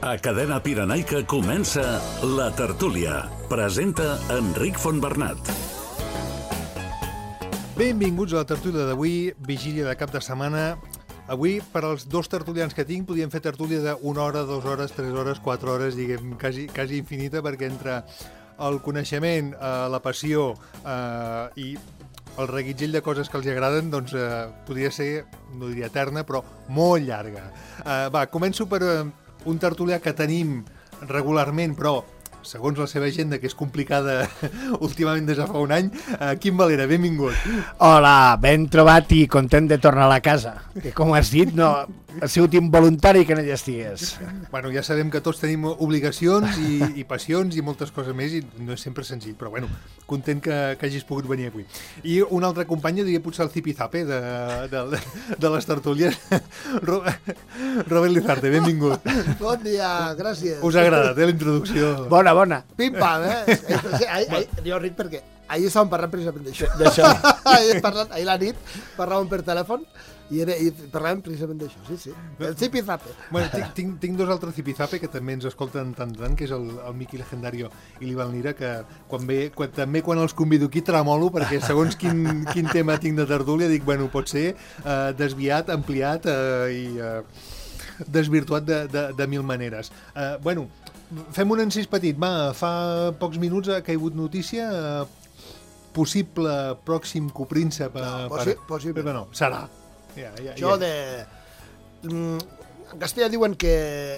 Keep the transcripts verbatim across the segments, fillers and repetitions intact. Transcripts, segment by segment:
A Cadena Pirenaica comença La Tertúlia. Presenta Enric Fontbernat. Benvinguts a la tertúlia d'avui, vigília de cap de setmana. Avui, per als dos tertulians que tinc, podíem fer tertúlia d'una hora, dues hores, tres hores, quatre hores, diguem, quasi, quasi infinita, perquè entre el coneixement, eh, la passió eh, i el reguitzell de coses que els agraden, doncs eh, podria ser, no diria eterna, però molt llarga. Eh, va, començo per eh, un tertulià que tenim regularment, però segons la seva agenda, que és complicada últimament des de fa un any. Uh, Quim Valera, benvingut. Hola, ben trobat i content de tornar a la casa. Que com has dit, no, ha sigut involuntari que no hi estigués. Bueno, ja sabem que tots tenim obligacions i, i passions i moltes coses més i no és sempre senzill, però bueno, content que, que hagis pogut venir avui. I un altre company, diria potser el zipizape de, de, de, de les tertúlies, Robert Lizarte, benvingut. Bon dia, gràcies. Us ha agradat, eh, la introducció? Bona, bona. Pim-pam, eh? Sí, ahir, ahir, jo ric perquè ahir estàvem parlant precisament d'això. D'això. ahir, parlant, ahir la nit parlàvem per telèfon i, era, i parlàvem precisament d'això, sí, sí. El zipizape. Bueno, tinc, tinc, tinc dos altres zipizape que també ens escolten tant tant, que és el, el Miqui Legendario i l'Ivan Lira, que quan ve, quan, també quan els convido aquí tremolo, perquè segons quin, quin tema tinc de tertúlia, dic, bueno, pot ser eh, desviat, ampliat eh, i eh, desvirtuat de, de, de mil maneres. Eh, bueno, fem un encís petit. Va, fa pocs minuts ha caigut notícia, eh, possible pròxim copríncep. No, eh, possi per... possible. Però no, serà. Ja, ja, Això ja. de... En castellà diuen que,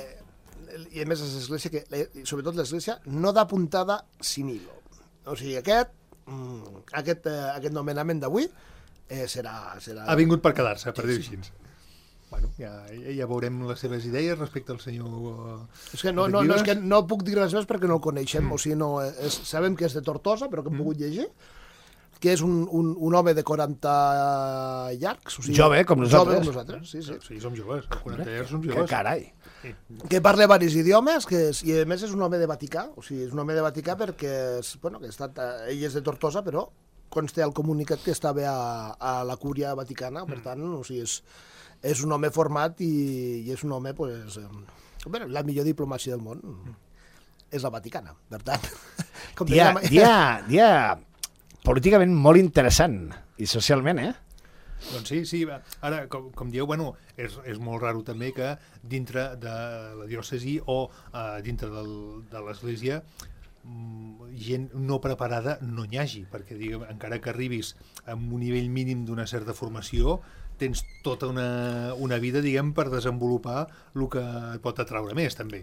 i a més és l'església, que sobretot l'església no da puntada sin hilo. O sigui, aquest, aquest, aquest nomenament d'avui eh, serà, serà... Ha vingut per quedar-se, per dir-ho Sí, així. Bueno, ja, ja veurem les seves idees respecte al senyor... És que no, no, no, és que no puc dir res més perquè no el coneixem, mm. o sigui, no, és, sabem que és de Tortosa, però que hem mm. pogut llegir, que és un, un, un home de quaranta llargs. O sigui, Jove, com nosaltres. Jove com nosaltres, sí, sí. Sí, som joves, quaranta llargs som Que joves. carai. Que parla diversos idiomes, que és, i a més és un home de Vaticà, o sigui, és un home de Vaticà perquè és, bueno, que ha estat, ell és de Tortosa, però consta al comunicat que estava a, a la cúria vaticana, per tant, o sigui, és, és un home format i, i és un home, pues, eh, bueno, la millor diplomàcia del món és la vaticana, per tant. Com Dia, deia, dia, dia políticament molt interessant i socialment, eh? Doncs sí, sí. Ara, com, com dieu, bueno, és, és molt raro també que dintre de la diòcesi o uh, dintre del, de l'església gent no preparada no n'hi hagi, perquè diguem, encara que arribis amb un nivell mínim d'una certa formació, tens tota una, una vida, diguem, per desenvolupar el que et pot atraure més, també.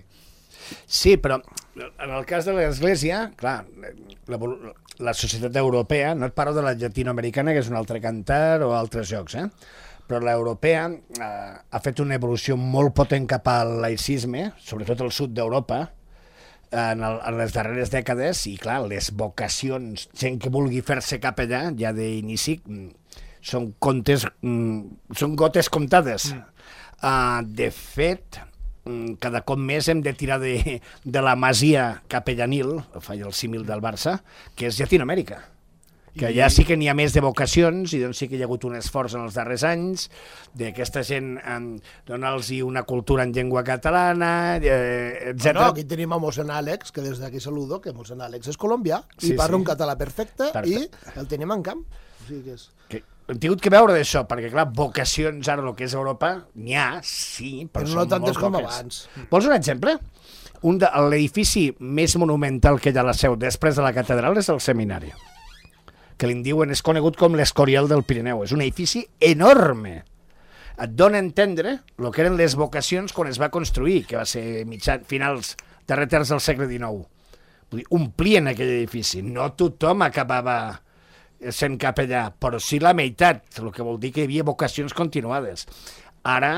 Sí, però en el cas de l'Església, clar, la, la societat europea, no et parlo de la llatinoamericana, que és un altre cantar, o altres jocs, eh? Però l'europea eh, ha fet una evolució molt potent cap al laïcisme, sobretot al sud d'Europa, en, el, en les darreres dècades, i clar, les vocacions, gent que vulgui fer-se capellà, ja d'inici, són comptes, són gotes comptades. Mm. Uh, de fet, cada cop més hem de tirar de, de la masia capellanil, faig el símil del Barça, que és Llatinoamèrica. Que allà sí que n'hi ha més de vocacions i doncs sí que hi ha hagut un esforç en els darrers anys d'aquesta gent eh, donar-los una cultura en llengua catalana, eh, etcètera. Bueno, aquí tenim a mossèn Àlex, que des d'aquí saludo, que mossèn Àlex és colombià i sí, parla sí. un català perfecte, Perfecte. i el tenim en camp. O sigui que és... Que hem tingut que veure d'això, perquè clar, vocacions ara el que és Europa, n'hi ha, sí, però, però no són tantes molt com poques. abans. Vols un exemple? Un de, l'edifici més monumental que hi ha a la Seu després de la catedral és el seminari, que li diuen, és conegut com l'Escorial del Pirineu. És un edifici enorme. Et dona a entendre el que eren les vocacions quan es va construir, que va ser mitjan, finals, darrer terç del segle dinou. Vull dir, omplien aquell edifici. No tothom acabava sent capellà, però sí la meitat, el que vol dir que hi havia vocacions continuades. Ara,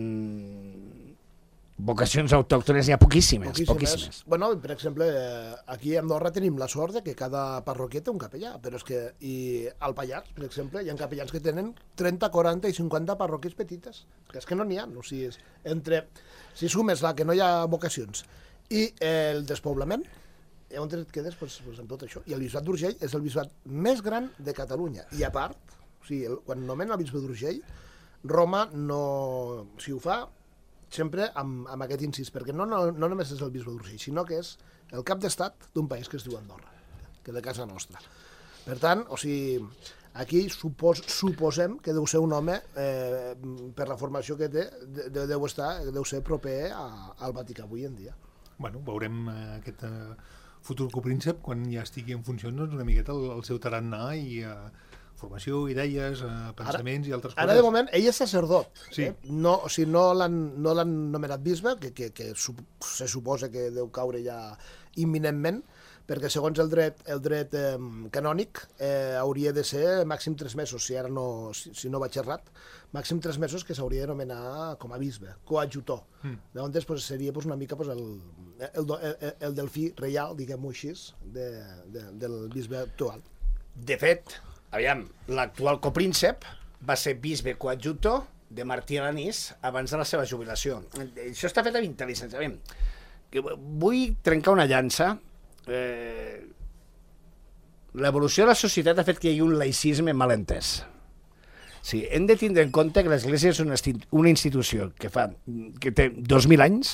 mmm, vocacions autòctones n'hi ha poquíssimes, poquíssimes. poquíssimes. Bueno, per exemple, aquí a Andorra tenim la sort de que cada parroquià té un capellà, però és que i al Pallars, per exemple, hi ha capellans que tenen trenta, quaranta i cinquanta parròquies petites, que és que no n'hi ha. O sigui, és entre, si sumes la que no hi ha vocacions i el despoblament, on et quedes pues, pues, amb tot això. I el bisbat d'Urgell és el bisbat més gran de Catalunya. I a part, o sigui, el, quan nomenen el bisbe d'Urgell, Roma no... si ho fa, sempre amb, amb aquest incís, perquè no, no, no només és el bisbe d'Urgell, sinó que és el cap d'estat d'un país que es diu Andorra, que de casa nostra. Per tant, o sigui, aquí supos, suposem que deu ser un home, eh, per la formació que té, de, deu, estar, deu ser proper a, al Vaticà avui en dia. Bueno, veurem eh, aquest eh, futur copríncep quan ja estigui en funció, doncs, una miqueta el, el seu tarannà i eh, formació, idees, eh, pensaments ara, i altres coses. Ara, de moment, ell és sacerdot. Sí. Eh? No, o sigui, no l'han no l'han nomenat bisbe, que, que, que su, se suposa que deu caure ja imminentment, perquè segons el dret, el dret eh, canònic eh, hauria de ser màxim tres mesos, si ara no, si, si no vaig errat, màxim tres mesos que s'hauria de nomenar com a bisbe, coadjutor. Mm. Llavors pues, seria pues, una mica pues, el, el, el, el delfí reial, diguem-ho així, de, de, del bisbe actual. De fet, aviam, l'actual copríncep va ser bisbe coadjutor de Martí Alanís abans de la seva jubilació. Això està fet amb intel·ligència. Aviam, vull trencar una llança. Eh, l'evolució de la societat ha fet que hi hagi un laïcisme mal entès. Sí, hem de tindre en compte que l'Església és una, una institució que fa que té dos mil anys,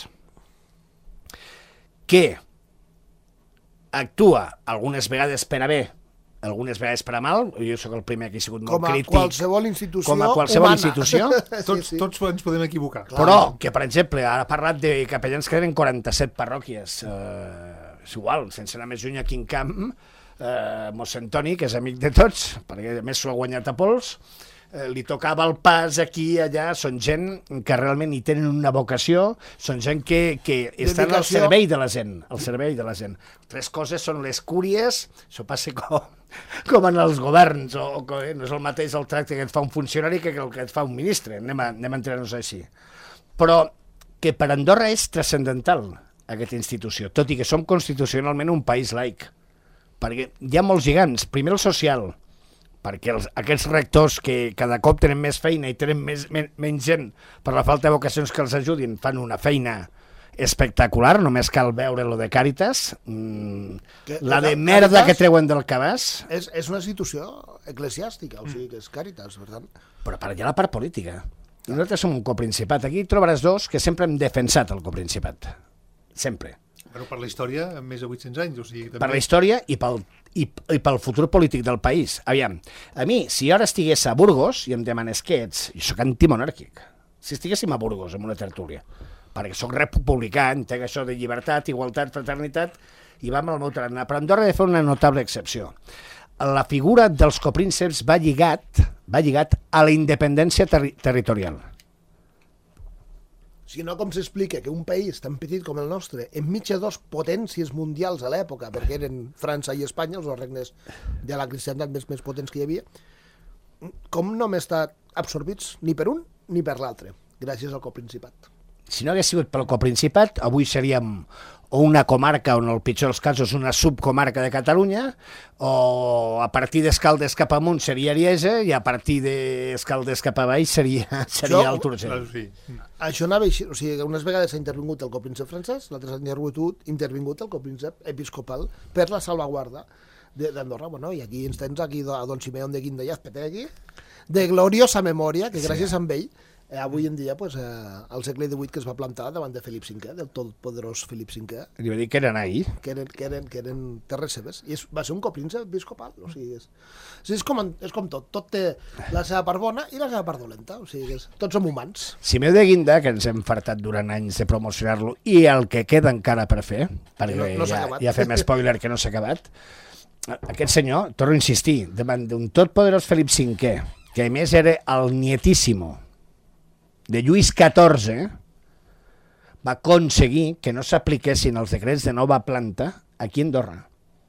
que actua algunes vegades per a bé, algunes vegades per a mal. Jo sóc el primer que he sigut molt crític. Com a qualsevol institució com a qualsevol humana. institució. Tots, sí, sí. tots ens podem equivocar. Però que, per exemple, ara ha parlat de capellans que tenen quaranta-set parròquies. Eh, és igual, sense anar més lluny aquí en camp, eh, mossèn Toni, que és amic de tots, perquè a més s'ho ha guanyat a pols, eh, li tocava el pas aquí, allà, són gent que realment hi tenen una vocació, són gent que, que estan al servei de la gent, al servei de la gent. Tres coses són les cúries, això passa com, com en els governs, o, o no és el mateix el tracte que et fa un funcionari que el que et fa un ministre, anem a, anem a entrar-nos així. Però que per Andorra és transcendental aquesta institució, tot i que som constitucionalment un país laic, perquè hi ha molts gigants. Primer el social, perquè els, aquests rectors que cada cop tenen més feina i tenen més, men, menys gent per la falta de vocacions que els ajudin, fan una feina espectacular, només cal veure lo de Càritas, mm, que, la de merda Càritas que treuen del cabàs. És, és una institució eclesiàstica, o sigui que és Càritas, per tant. Però per allà la part política. I nosaltres som un coprincipat. Aquí trobaràs dos que sempre hem defensat el coprincipat. Sempre. Però per la història, més de vuit-cents anys. O sigui, també... Per la història i pel, i, i pel futur polític del país. Aviam, a mi, si jo ara estigués a Burgos i em demanes què ets, jo soc antimonàrquic. Si estiguéssim a Burgos, en una tertúlia, perquè sóc republicà, entenc això de llibertat, igualtat, fraternitat, i va amb el meu tarannà. Però Andorra ha de fer una notable excepció. La figura dels coprínceps va lligat, va lligat a la independència terri territorial. Si no, com s'explica que un país tan petit com el nostre, enmig de dos potències mundials a l'època, perquè eren França i Espanya, els dos regnes de la cristianitat més, més potents que hi havia, com no hem estat absorbits ni per un ni per l'altre, gràcies al coprincipat. Si no hagués sigut pel coprincipat, avui seríem o una comarca, o en el pitjor dels casos una subcomarca de Catalunya, o a partir d'Escaldes cap amunt seria Ariesa, i a partir d'Escaldes cap avall seria, seria el Turgell. Sí. Això anava així, o sigui, unes vegades s'ha intervingut el copríncep francès, l'altre s'ha intervingut, intervingut el copríncep episcopal per la salvaguarda d'Andorra. Bueno, i aquí ens tens aquí a don Simeón de Guinda i Azpetegui, de gloriosa memòria, que gràcies sí. a ell, Eh, avui en dia, pues, eh, al segle divuit, que es va plantar davant de Felip cinquè, del totpoderós Felip cinquè. Li va dir que eren ahir. Que eren, que eren, que eren terres seves. I és, va ser un copríncep episcopal. O sigui, és, o sigui, és, com, és com tot. Tot té la seva part bona i la seva part dolenta. O sigui, és, tots som humans. Simeó de Guinda, que ens hem fartat durant anys de promocionar-lo, i el que queda encara per fer, perquè no, no ja, ja fem spoiler que no s'ha acabat, aquest senyor, torno a insistir, davant d'un totpoderós Felip cinquè, que a més era el nietíssimo de Lluís catorze, va aconseguir que no s'apliquessin els decrets de nova planta aquí a Andorra.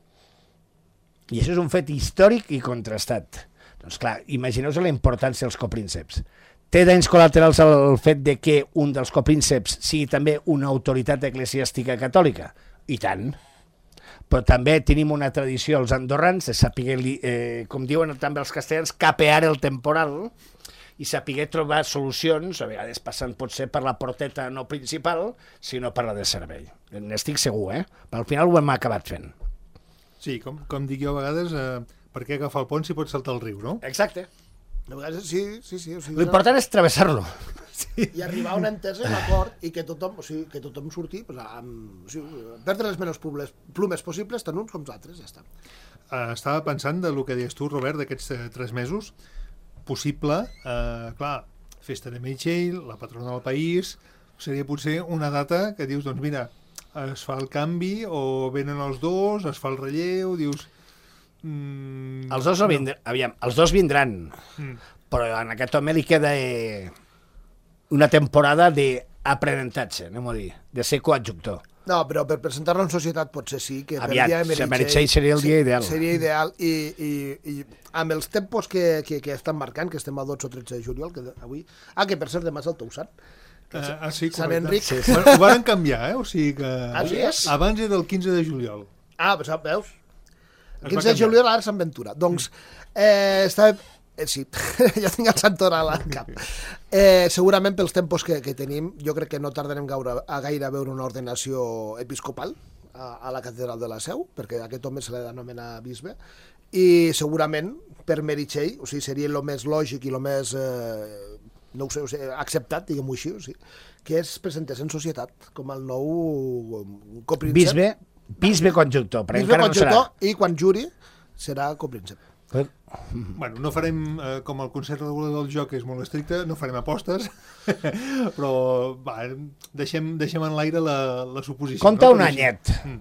I això és un fet històric i contrastat. Doncs clar, imagineu-vos la importància dels coprínceps. Té danys col·laterals el fet de que un dels coprínceps sigui també una autoritat eclesiàstica catòlica? I tant. Però també tenim una tradició, els andorrans, de saber, eh, com diuen també els castellans, capear el temporal, i saber trobar solucions, a vegades passant potser per la porteta no principal, sinó per la de servei. N'estic segur, eh? Però al final ho hem acabat fent. Sí, com, com dic jo a vegades, eh, per què agafar el pont si pots saltar el riu, no? Exacte. A vegades sí, sí, sí. O sigui, l'important és travessar-lo. Sí. I arribar a una entesa i un acord i que tothom, o sigui, que tothom surti pues, amb, o sigui, perdre les menys plumes, plumes possibles tant uns com els altres, ja està. Uh, estava pensant de lo que deies tu, Robert, d'aquests uh, tres mesos, possible, uh, clar, festa de Meritxell, la patrona del país, seria potser una data que dius, doncs mira, es fa el canvi o venen els dos, es fa el relleu, dius... Mm, els dos no vindran, aviam, els dos vindran, mm. però en aquest home li queda eh, una temporada d'aprenentatge, anem a dir, de ser coadjuctor. No, però per presentar-lo en societat potser sí, que per Aviat, dia de si Meritxell seria el dia ideal. Seria ideal i, i, i amb els tempos que, que, que estan marcant, que estem a dotze o tretze de juliol, que avui... Ah, que per cert demà és el Toussaint. Uh, ah, sí, Sant correcte. Enric. Sí, sí. Bueno, ho van canviar, eh? O sigui que... Ah, sí? Abans era el quinze de juliol. Ah, pues, veus? Es va quinze de canviar. juliol ara Sant Ventura. Doncs, eh, està... Eh, sí, ja tinc el Sant Oral al cap. Eh, segurament pels tempos que, que tenim, jo crec que no tardarem gaire, a gaire a veure una ordenació episcopal a, a la catedral de la Seu, perquè aquest home se l'ha d'anomenar bisbe, i segurament per Meritxell, o sigui, seria el més lògic i el més... Eh, no ho sé, o sigui, acceptat, diguem-ho així, o sigui, que es presentés en societat com el nou copríncep. Bisbe, bisbe conjunctor, però bisbe encara no serà. i quan juri serà copríncep. Per... Bueno, no farem, eh, com el Consell Regulador del Joc és molt estricte, no farem apostes, però va, deixem, deixem en l'aire la, la suposició. Compta no? un Però anyet. Mm.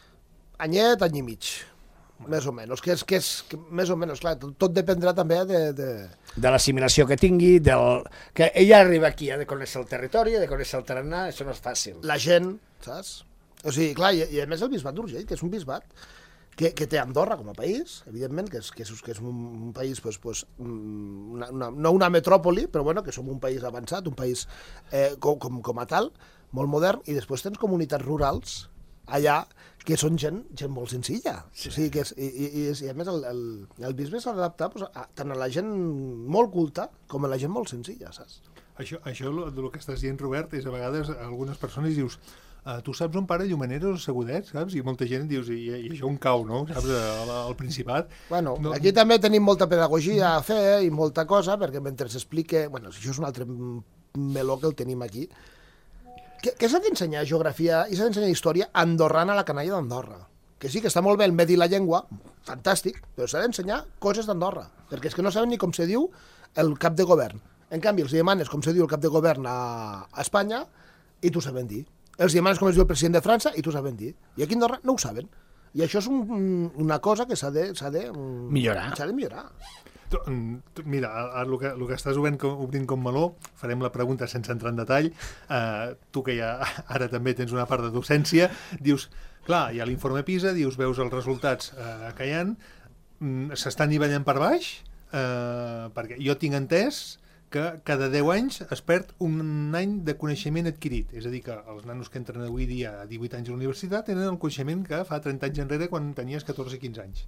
Anyet, any i mig, més o menys. Que és, que és, que més o menys, clar, tot, tot dependrà també de... de... De l'assimilació que tingui, del... que ella arriba aquí, ha de conèixer el territori, ha de conèixer el tarannà, això no és fàcil. La gent, saps? O sigui, clar, i, i a més el bisbat d'Urgell, que és un bisbat que, que té Andorra com a país, evidentment, que és, que és, que és un, un país, pues, pues, una, una, no una metròpoli, però bueno, que som un país avançat, un país eh, com, com, com a tal, molt modern, i després tens comunitats rurals allà que són gent, gent molt senzilla. Sí. O sigui, que és, i, i, i a més el, el, el bisbe s'ha d'adaptar pues, a, tant a la gent molt culta com a la gent molt senzilla, saps? Això, això del que estàs dient, Robert, és a vegades algunes persones dius Uh, tu saps on para Llumaneros o Segudet, saps? I molta gent dius, i, i això on cau, no? Saps? Al, al Principat. Bueno, no... aquí també tenim molta pedagogia a fer i molta cosa, perquè mentre s'explique... Bueno, això és un altre meló que el tenim aquí. Que, que s'ha d'ensenyar geografia i s'ha d'ensenyar història andorrana a la canalla d'Andorra. Que sí, que està molt bé el medi i la llengua, fantàstic, però s'ha d'ensenyar coses d'Andorra, perquè és que no saben ni com se diu el cap de govern. En canvi, els demanes com se diu el cap de govern a, a Espanya i t'ho saben dir. Els demanes com es diu el president de França i t'ho saben dir. I aquí a Andorra no ho saben. I això és un, una cosa que s'ha de, s'ha de... Millorar. S'ha de millorar. Tu, tu, mira, ara el que, el que estàs obrint, obrint com meló, farem la pregunta sense entrar en detall. Uh, tu que ja ara també tens una part de docència, dius, clar, hi ha l'informe PISA, dius, veus els resultats uh, que hi ha, mm, s'estan nivellant per baix, uh, perquè jo tinc entès que cada deu anys es perd un any de coneixement adquirit. És a dir, que els nanos que entren avui dia a divuit anys a la universitat tenen el coneixement que fa trenta anys enrere quan tenies catorze o quinze anys.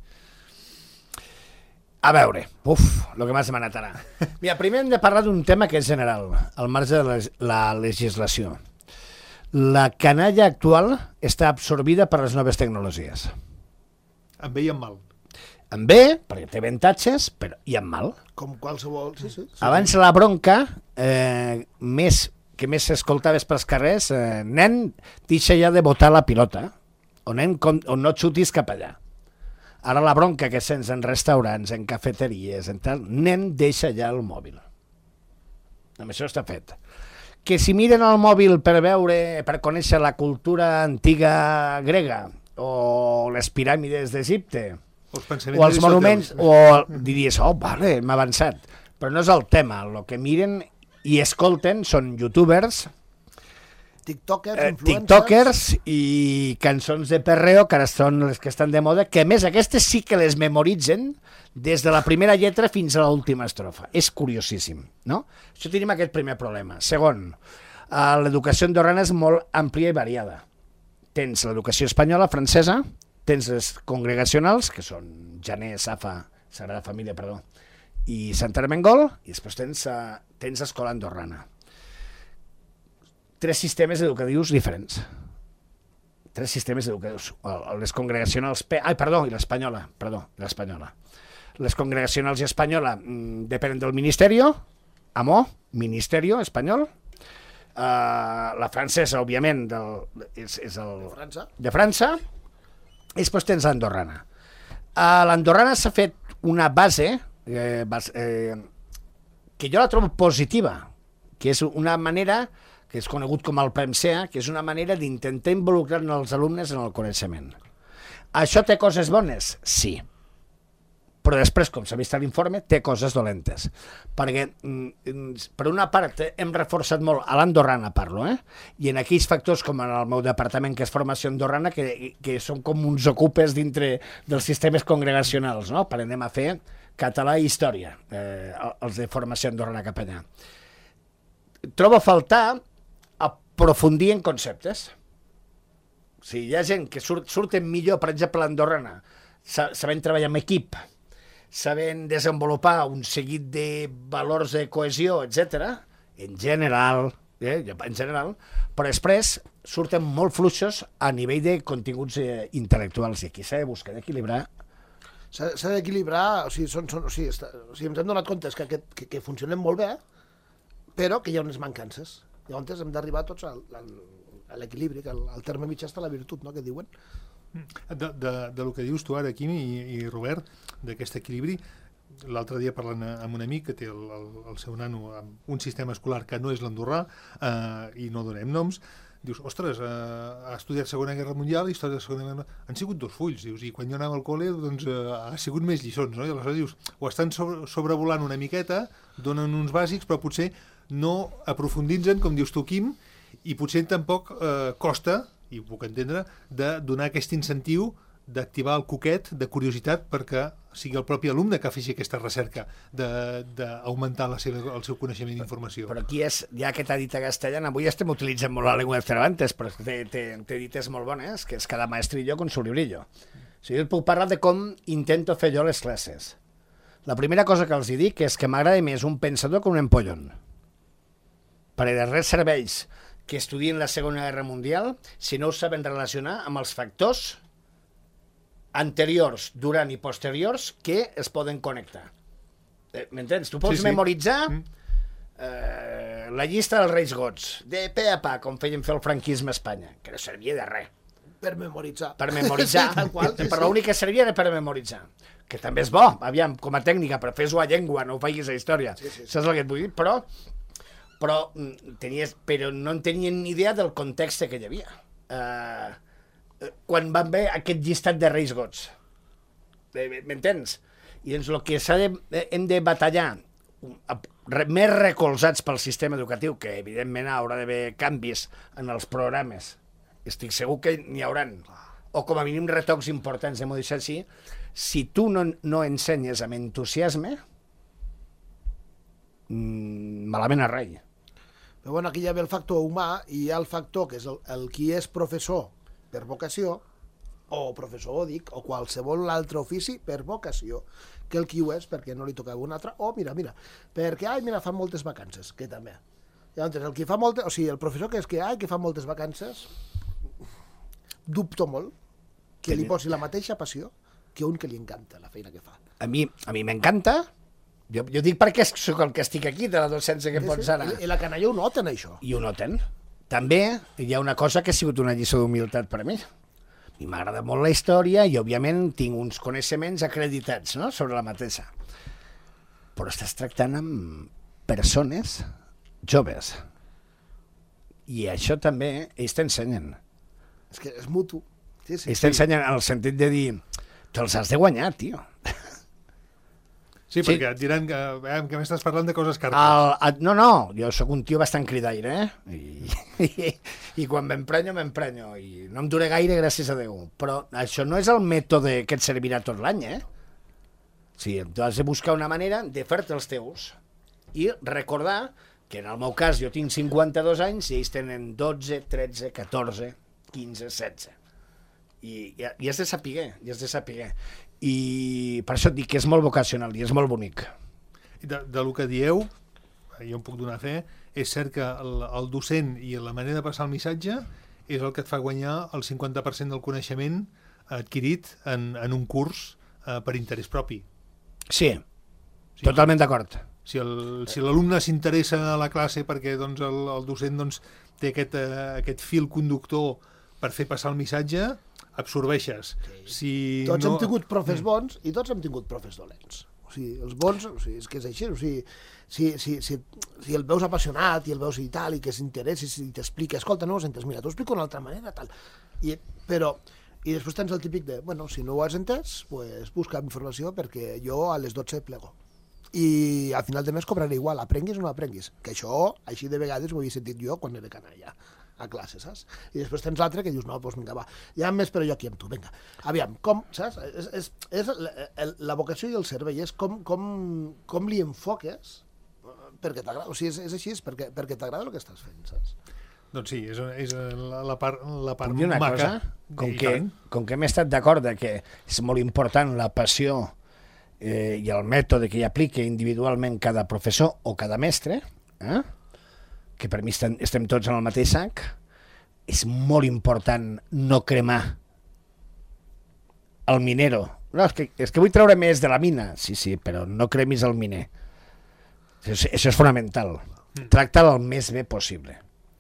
A veure, uf, el que m'has demanat ara. Mira, primer hem de parlar d'un tema que és general, al marge de la, la legislació. La canalla actual està absorbida per les noves tecnologies. Em veien mal. En bé, perquè té avantatges, però i en mal. Com qualsevol... Sí, sí, sí. Abans la bronca, eh, més, que més s'escoltaves pels carrers, eh, nen, deixa ja de botar la pilota, o nen, com, o no xutis cap allà. Ara la bronca que sents en restaurants, en cafeteries, en tal, nen, deixa ja el mòbil. Amb això està fet. Que si miren el mòbil per veure, per conèixer la cultura antiga grega, o les piràmides d'Egipte, o els monuments, o diries, oh, vale, m'ha avançat. Però no és el tema. El que miren i escolten són youtubers, tiktokers, eh, influencers... tiktokers i cançons de perreo, que ara són les que estan de moda, que a més aquestes sí que les memoritzen des de la primera lletra fins a l'última estrofa. És curiosíssim, no? Això tenim aquest primer problema. Segon, eh, l'educació andorrana és molt àmplia i variada. Tens l'educació espanyola, francesa, tens les congregacionals, que són Janer, Safa, Sagrada Família, perdó, i Sant Ermengol, i després tens, uh, tens escola andorrana. Tres sistemes educatius diferents. Tres sistemes educatius. Les congregacionals... Ai, perdó, i l'espanyola, perdó, l'espanyola. Les congregacionals i espanyola mm, depenen del Ministeri, Amo, Ministerio espanyol. Uh, la francesa, òbviament, del, és, és el, De França. de França. I després tens l'andorrana. A l'andorrana s'ha fet una base eh, bas, eh, que jo la trobo positiva, que és una manera que és conegut com el PEMSEA, que és una manera d'intentar involucrar els alumnes en el coneixement. Això té coses bones? Sí. Però després, com s'ha vist a l'informe, té coses dolentes. Perquè, per una part, hem reforçat molt, a l'andorrana parlo, eh? I en aquells factors, com en el meu departament, que és formació andorrana, que, que són com uns ocupes dintre dels sistemes congregacionals, no? Per anem a fer català i història, eh, els de formació andorrana cap allà. Trobo a faltar aprofundir en conceptes. O sigui, hi ha gent que surt, surten millor, per exemple, l'andorrana, sabent treballar en equip, sabent desenvolupar un seguit de valors de cohesió, etcètera, en general, eh, en general, però després surten molt fluixos a nivell de continguts eh, intel·lectuals, i aquí s'ha de buscar d'equilibrar. S'ha d'equilibrar, o sigui, són, són, o sigui, està, o sigui, ens hem donat compte que, que, que funcionen molt bé, però que hi ha unes mancances. Llavors hem d'arribar tots al, al, a l'equilibri, que el, el terme mitjà està la virtut, no?, que diuen. De, de, de lo que dius tu ara, Quim i, i Robert, d'aquest equilibri, l'altre dia parlant amb un amic que té el, el, el seu nano amb un sistema escolar que no és l'andorrà, eh, i no donem noms, dius, ostres, eh, ha estudiat Segona Guerra Mundial, història de la Segona Guerra Mundial, han sigut dos fulls, dius, i quan jo anava al col·le, doncs, eh, ha sigut més lliçons, no? I aleshores dius, ho estan sobre, sobrevolant una miqueta, donen uns bàsics, però potser no aprofundint-en, com dius tu, Quim, i potser tampoc eh, costa, i ho puc entendre, de donar aquest incentiu d'activar el coquet de curiositat perquè sigui el propi alumne que faci aquesta recerca d'augmentar la seva, el seu coneixement i informació. Però aquí és, ja que t'ha dit a castellana, avui estem utilitzant molt la llengua de Cervantes, però t'he dit és molt bones, que és cada maestrillo con su librillo. O sigui, jo puc parlar de com intento fer jo les classes. La primera cosa que els hi dic és que m'agrada més un pensador que un empollón. Perquè de res serveix que estudien la Segona Guerra Mundial si no ho saben relacionar amb els factors anteriors, durant i posteriors que es poden connectar. Eh, M'entens? Tu pots sí, sí. memoritzar eh, la llista dels Reis Gots, de pe a pa, com feien fer el franquisme a Espanya, que no servia de res. Per memoritzar. Per memoritzar. Sí, tal qual, sí, per sí. l'únic que servia era per memoritzar. Que també és bo, aviam, com a tècnica, però fes-ho a llengua, no ho facis a història. Sí, sí, sí. Saps el que et vull dir? Però, però, tenies, però no en tenien ni idea del context que hi havia. Eh... Uh, quan van veure aquest llistat de Reis Gots. M'entens? I doncs el que s'ha de, hem de batallar més recolzats pel sistema educatiu, que evidentment haurà d'haver canvis en els programes. Estic segur que n'hi hauran. O com a mínim retocs importants, hem de dir així. Si tu no, no ensenyes amb entusiasme, mmm, malament a rai. Però bueno, aquí hi ha el factor humà i hi ha el factor que és el, el qui és professor per vocació, o professor òdic, o qualsevol altre ofici per vocació, que el qui ho és perquè no li tocava un altre, o mira, mira, perquè, ai, mira, fan moltes vacances, que també. Llavors, el qui fa moltes, o sigui, el professor que és que, ai, que fa moltes vacances, dubto molt que li posi la mateixa passió que un que li encanta la feina que fa. A mi a mi m'encanta, jo, jo dic perquè sóc el que estic aquí, de la docència que em pots anar. I la canalla ho noten, això. I ho noten. També hi ha una cosa que ha sigut una lliçó d'humilitat per a mi. A mi m'agrada molt la història i, òbviament, tinc uns coneixements acreditats, no?, sobre la mateixa. Però estàs tractant amb persones joves. I això també ells t'ensenyen. És que és mutu. Sí, sí, ells t'ensenyen en el sentit de dir te'ls has de guanyar, tio. Sí, sí, perquè et diran que, eh, que m'estàs parlant de coses cartes. El, el, no, no, jo sóc un tio bastant cridaire, eh? I, i, i quan m'emprenyo, m'emprenyo. I no em dura gaire, gràcies a Déu. Però això no és el mètode que et servirà tot l'any, eh? Sí, tu has de buscar una manera de fer-te els teus. I recordar que en el meu cas jo tinc cinquanta-dos anys i ells tenen dotze, tretze, catorze, quinze, setze. I, i, i has de saber, i has de saber. I per això et dic que és molt vocacional i és molt bonic. De, de lo que dieu, jo em puc donar fe, és cert que el, el docent i la manera de passar el missatge és el que et fa guanyar el cinquanta per cent del coneixement adquirit en, en un curs eh, per interès propi. Sí, sí. Totalment d'acord. Si el- si l'alumne s'interessa a la classe perquè doncs, el, el docent doncs, té aquest, eh, aquest fil conductor per fer passar el missatge, absorbeixes. Si Tots no... hem tingut profes bons i tots hem tingut profes dolents. O sigui, els bons, o sigui, és que és així, o sigui, si, si, si, si el veus apassionat i el veus i tal, i que s'interessi, si t'explica, escolta, no ho has entès, mira, t'ho explico d'una altra manera, tal. I, però, i després tens el típic de, bueno, si no ho has entès, pues busca informació perquè jo a les dotze plego. I al final de mes cobraré igual, aprenguis o no aprenguis. Que això, així de vegades ho havia sentit jo quan era canalla a classe, saps? I després tens l'altre que dius, no, doncs vinga, va, ja més però jo aquí amb tu, vinga. Aviam, com, saps? És, és, és la, la vocació i el servei és com, com, com li enfoques perquè t'agrada, o sigui, és, és així, és perquè, perquè t'agrada el que estàs fent, saps? Doncs sí, és, és la, la part, la part Puc dir una maca. cosa? Com I que, tant. com que hem estat d'acord de que és molt important la passió eh, i el mètode que hi aplica individualment cada professor o cada mestre, eh? que per mi estem, estem tots en el mateix sac, és molt important no cremar el minero. No, és que, és que vull treure més de la mina. Sí, sí, però no cremis el miner. Això, això és fonamental. Mm. Tracta'l el més bé possible.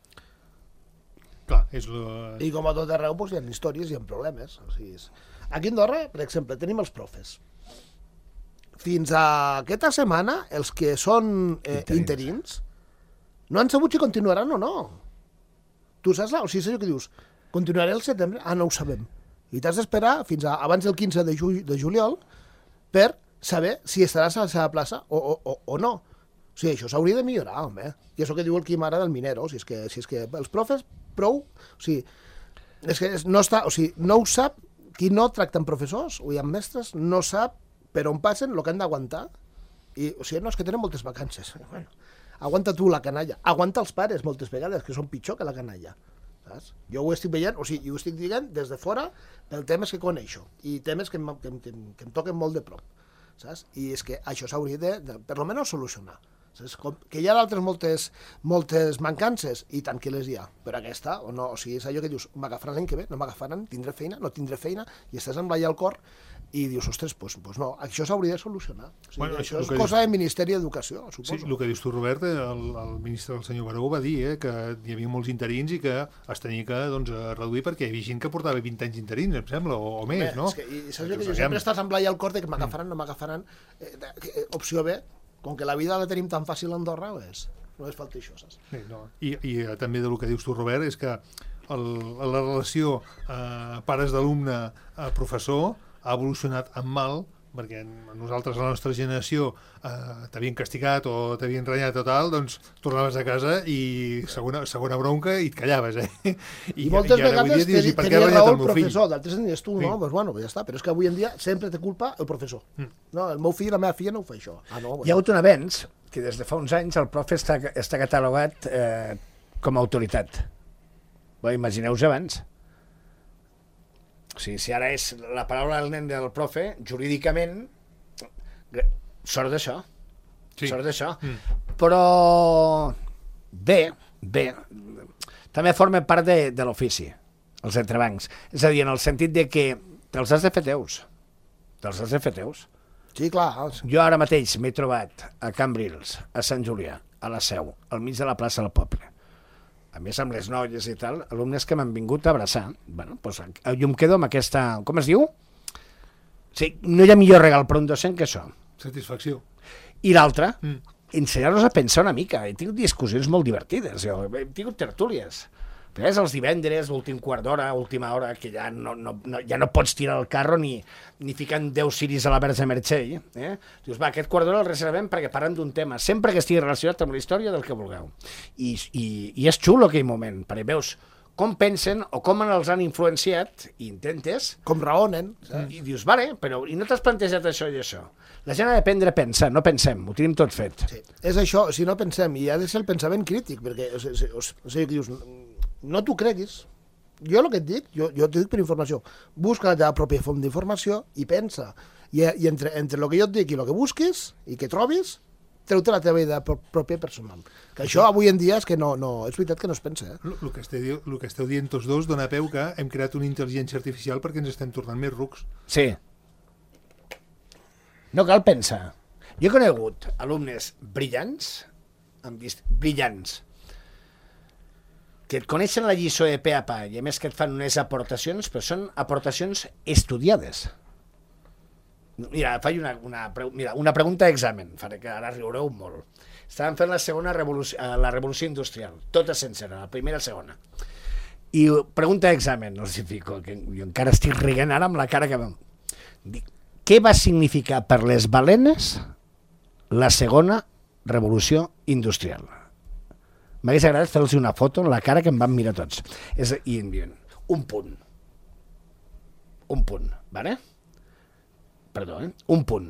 Clar, és la... I com a tot arreu doncs, hi ha històries i hi ha problemes. O sigui, és... Aquí a Andorra, per exemple, tenim els profes. Fins a aquesta setmana, els que són eh, Interins. interins no han sabut si continuaran o no. Tu saps? La? O sigui, és allò que dius, continuaré el setembre? Ah, no ho sabem. I t'has d'esperar fins a abans del quinze de, ju de juliol per saber si estaràs a la seva plaça o, o, o, o no. O sigui, això s'hauria de millorar, home. I això que diu el Quim ara del minero, o sigui, és que, si és que els profes prou... O sigui, és que no, està, o sigui, no ho sap, qui no tracta amb professors o amb mestres, no sap per on passen el que han d'aguantar. I, o sigui, no, és que tenen moltes vacances. Bueno, aguanta tu la canalla. Aguanta els pares moltes vegades, que són pitjor que la canalla. Saps? Jo ho estic veient, o sigui, ho estic dient des de fora pel temes que coneixo i temes que em, que, em, que, em, que em toquen molt de prop. Saps? I és que això s'hauria de, de, per almenys, solucionar. Saps? Com, que hi ha d'altres moltes, moltes mancances, i tant que les hi ha, però aquesta, o no, o sigui, és allò que dius, m'agafaran l'any que ve, no m'agafaran, tindré feina, no tindré feina, i estàs amb l'alla al cor, i dius, ostres, doncs, doncs no, això s'hauria de solucionar. O sigui, Bueno, això el és que cosa dius- del Ministeri d'Educació, Sí, suposo. el que dius tu, Robert, el, el ministre, el senyor Baró, va dir eh, que hi havia molts interins i que es tenia que doncs, reduir perquè hi havia gent que portava vint anys interins, em sembla, o, o més, Bé, no? És que, I saps Dius, que dius, aviam. sempre estàs amb l'alla al cor de que m'agafaran, no m'agafaran. Eh, eh, opció B, com que la vida la tenim tan fàcil a Andorra, és, no és falta això, saps? Sí, no. I, I eh, també del que dius tu, Robert, és que el, la relació eh, pares d'alumne a professor ha evolucionat en mal, perquè nosaltres, la nostra generació, eh, t'havien castigat o t'havien renyat o tal, doncs tornaves a casa i segona, segona bronca i et callaves, eh? I, I moltes ara avui vegades dia dius, tenia, "I per què ha tenia renyat raó el el meu fill?" professor, d'altres anies tu, Sí. no? Pues bueno, ja està, però és que avui en dia sempre té culpa el professor. Mm. No, el meu fill i la meva filla no ho fa això. Ah, no, Hi ha hagut un avenç que des de fa uns anys el profe està, està catalogat eh, com a autoritat. Bé, imagineu-vos abans. O sigui, si ara és la paraula del nen del profe, jurídicament, sort d'això. Sí. Sort d'això. Mm. Però bé, bé, també forma part de, de l'ofici, els entrebancs. És a dir, en el sentit de que te'ls has de fer teus. Te'ls has de fer teus. Sí, clar. Jo ara mateix m'he trobat a Cambrils, a Sant Julià, a la Seu, al mig de la plaça del poble. A més, amb les noies i tal, alumnes que m'han vingut a abraçar. Bueno, doncs, jo em quedo amb aquesta... Com es diu? Sí, no hi ha millor regal per un docent que això. Satisfacció. I l'altre, Mm. ensenyar-los a pensar una mica. He tingut discussions molt divertides, jo. He tingut tertúlies. Però és els divendres, últim quart d'hora, última hora, que ja no, no, no, ja no pots tirar el carro ni, ni ficant deu ciris a la Verge Mercell. Eh? Dius, va, aquest quart d'hora el reservem perquè parlem d'un tema, sempre que estigui relacionat amb la història del que vulgueu. I, i, i és xulo aquell moment, perquè veus com pensen o com els han influenciat i intentes, Com raonen. Saps? i dius, vale, però i no t'has plantejat això i això? La gent ha d'aprendre a pensar, no pensem, ho tenim tot fet. Sí. És això, si no pensem, i ha de ser el pensament crític, perquè, o sigui, o sigui, que dius, no t'ho creguis. Jo el que et dic, jo, jo t'ho dic per informació, busca la teva pròpia font d'informació i pensa. I, i entre, entre el que jo et dic i el que busquis i que trobis, treu-te la teva idea pròpia personal. Que això avui en dia és que no, no, és veritat que no es pensa. Eh? El que, esteu, el que esteu dient tots dos dona peu que hem creat una intel·ligència artificial perquè ens estem tornant més rucs. Sí. No cal pensar. Jo he conegut alumnes brillants, amb vist, brillants, que et coneixen la lliçó de pe a pa i a més que et fan unes aportacions, però són aportacions estudiades. Mira, faig una, una, mira, una pregunta d'examen, faré que ara riureu molt. Estàvem fent la segona revolució, la revolució industrial, tota sencera, la primera i la segona. I pregunta d'examen, els hi fico, que jo encara estic riguent ara amb la cara que... Dic, què va significar per les balenes la segona revolució industrial? M'hagués agradat fer-los una foto en la cara que em van mirar tots. És, I em diuen, un punt. Un punt, vale? Perdó, eh? Un punt.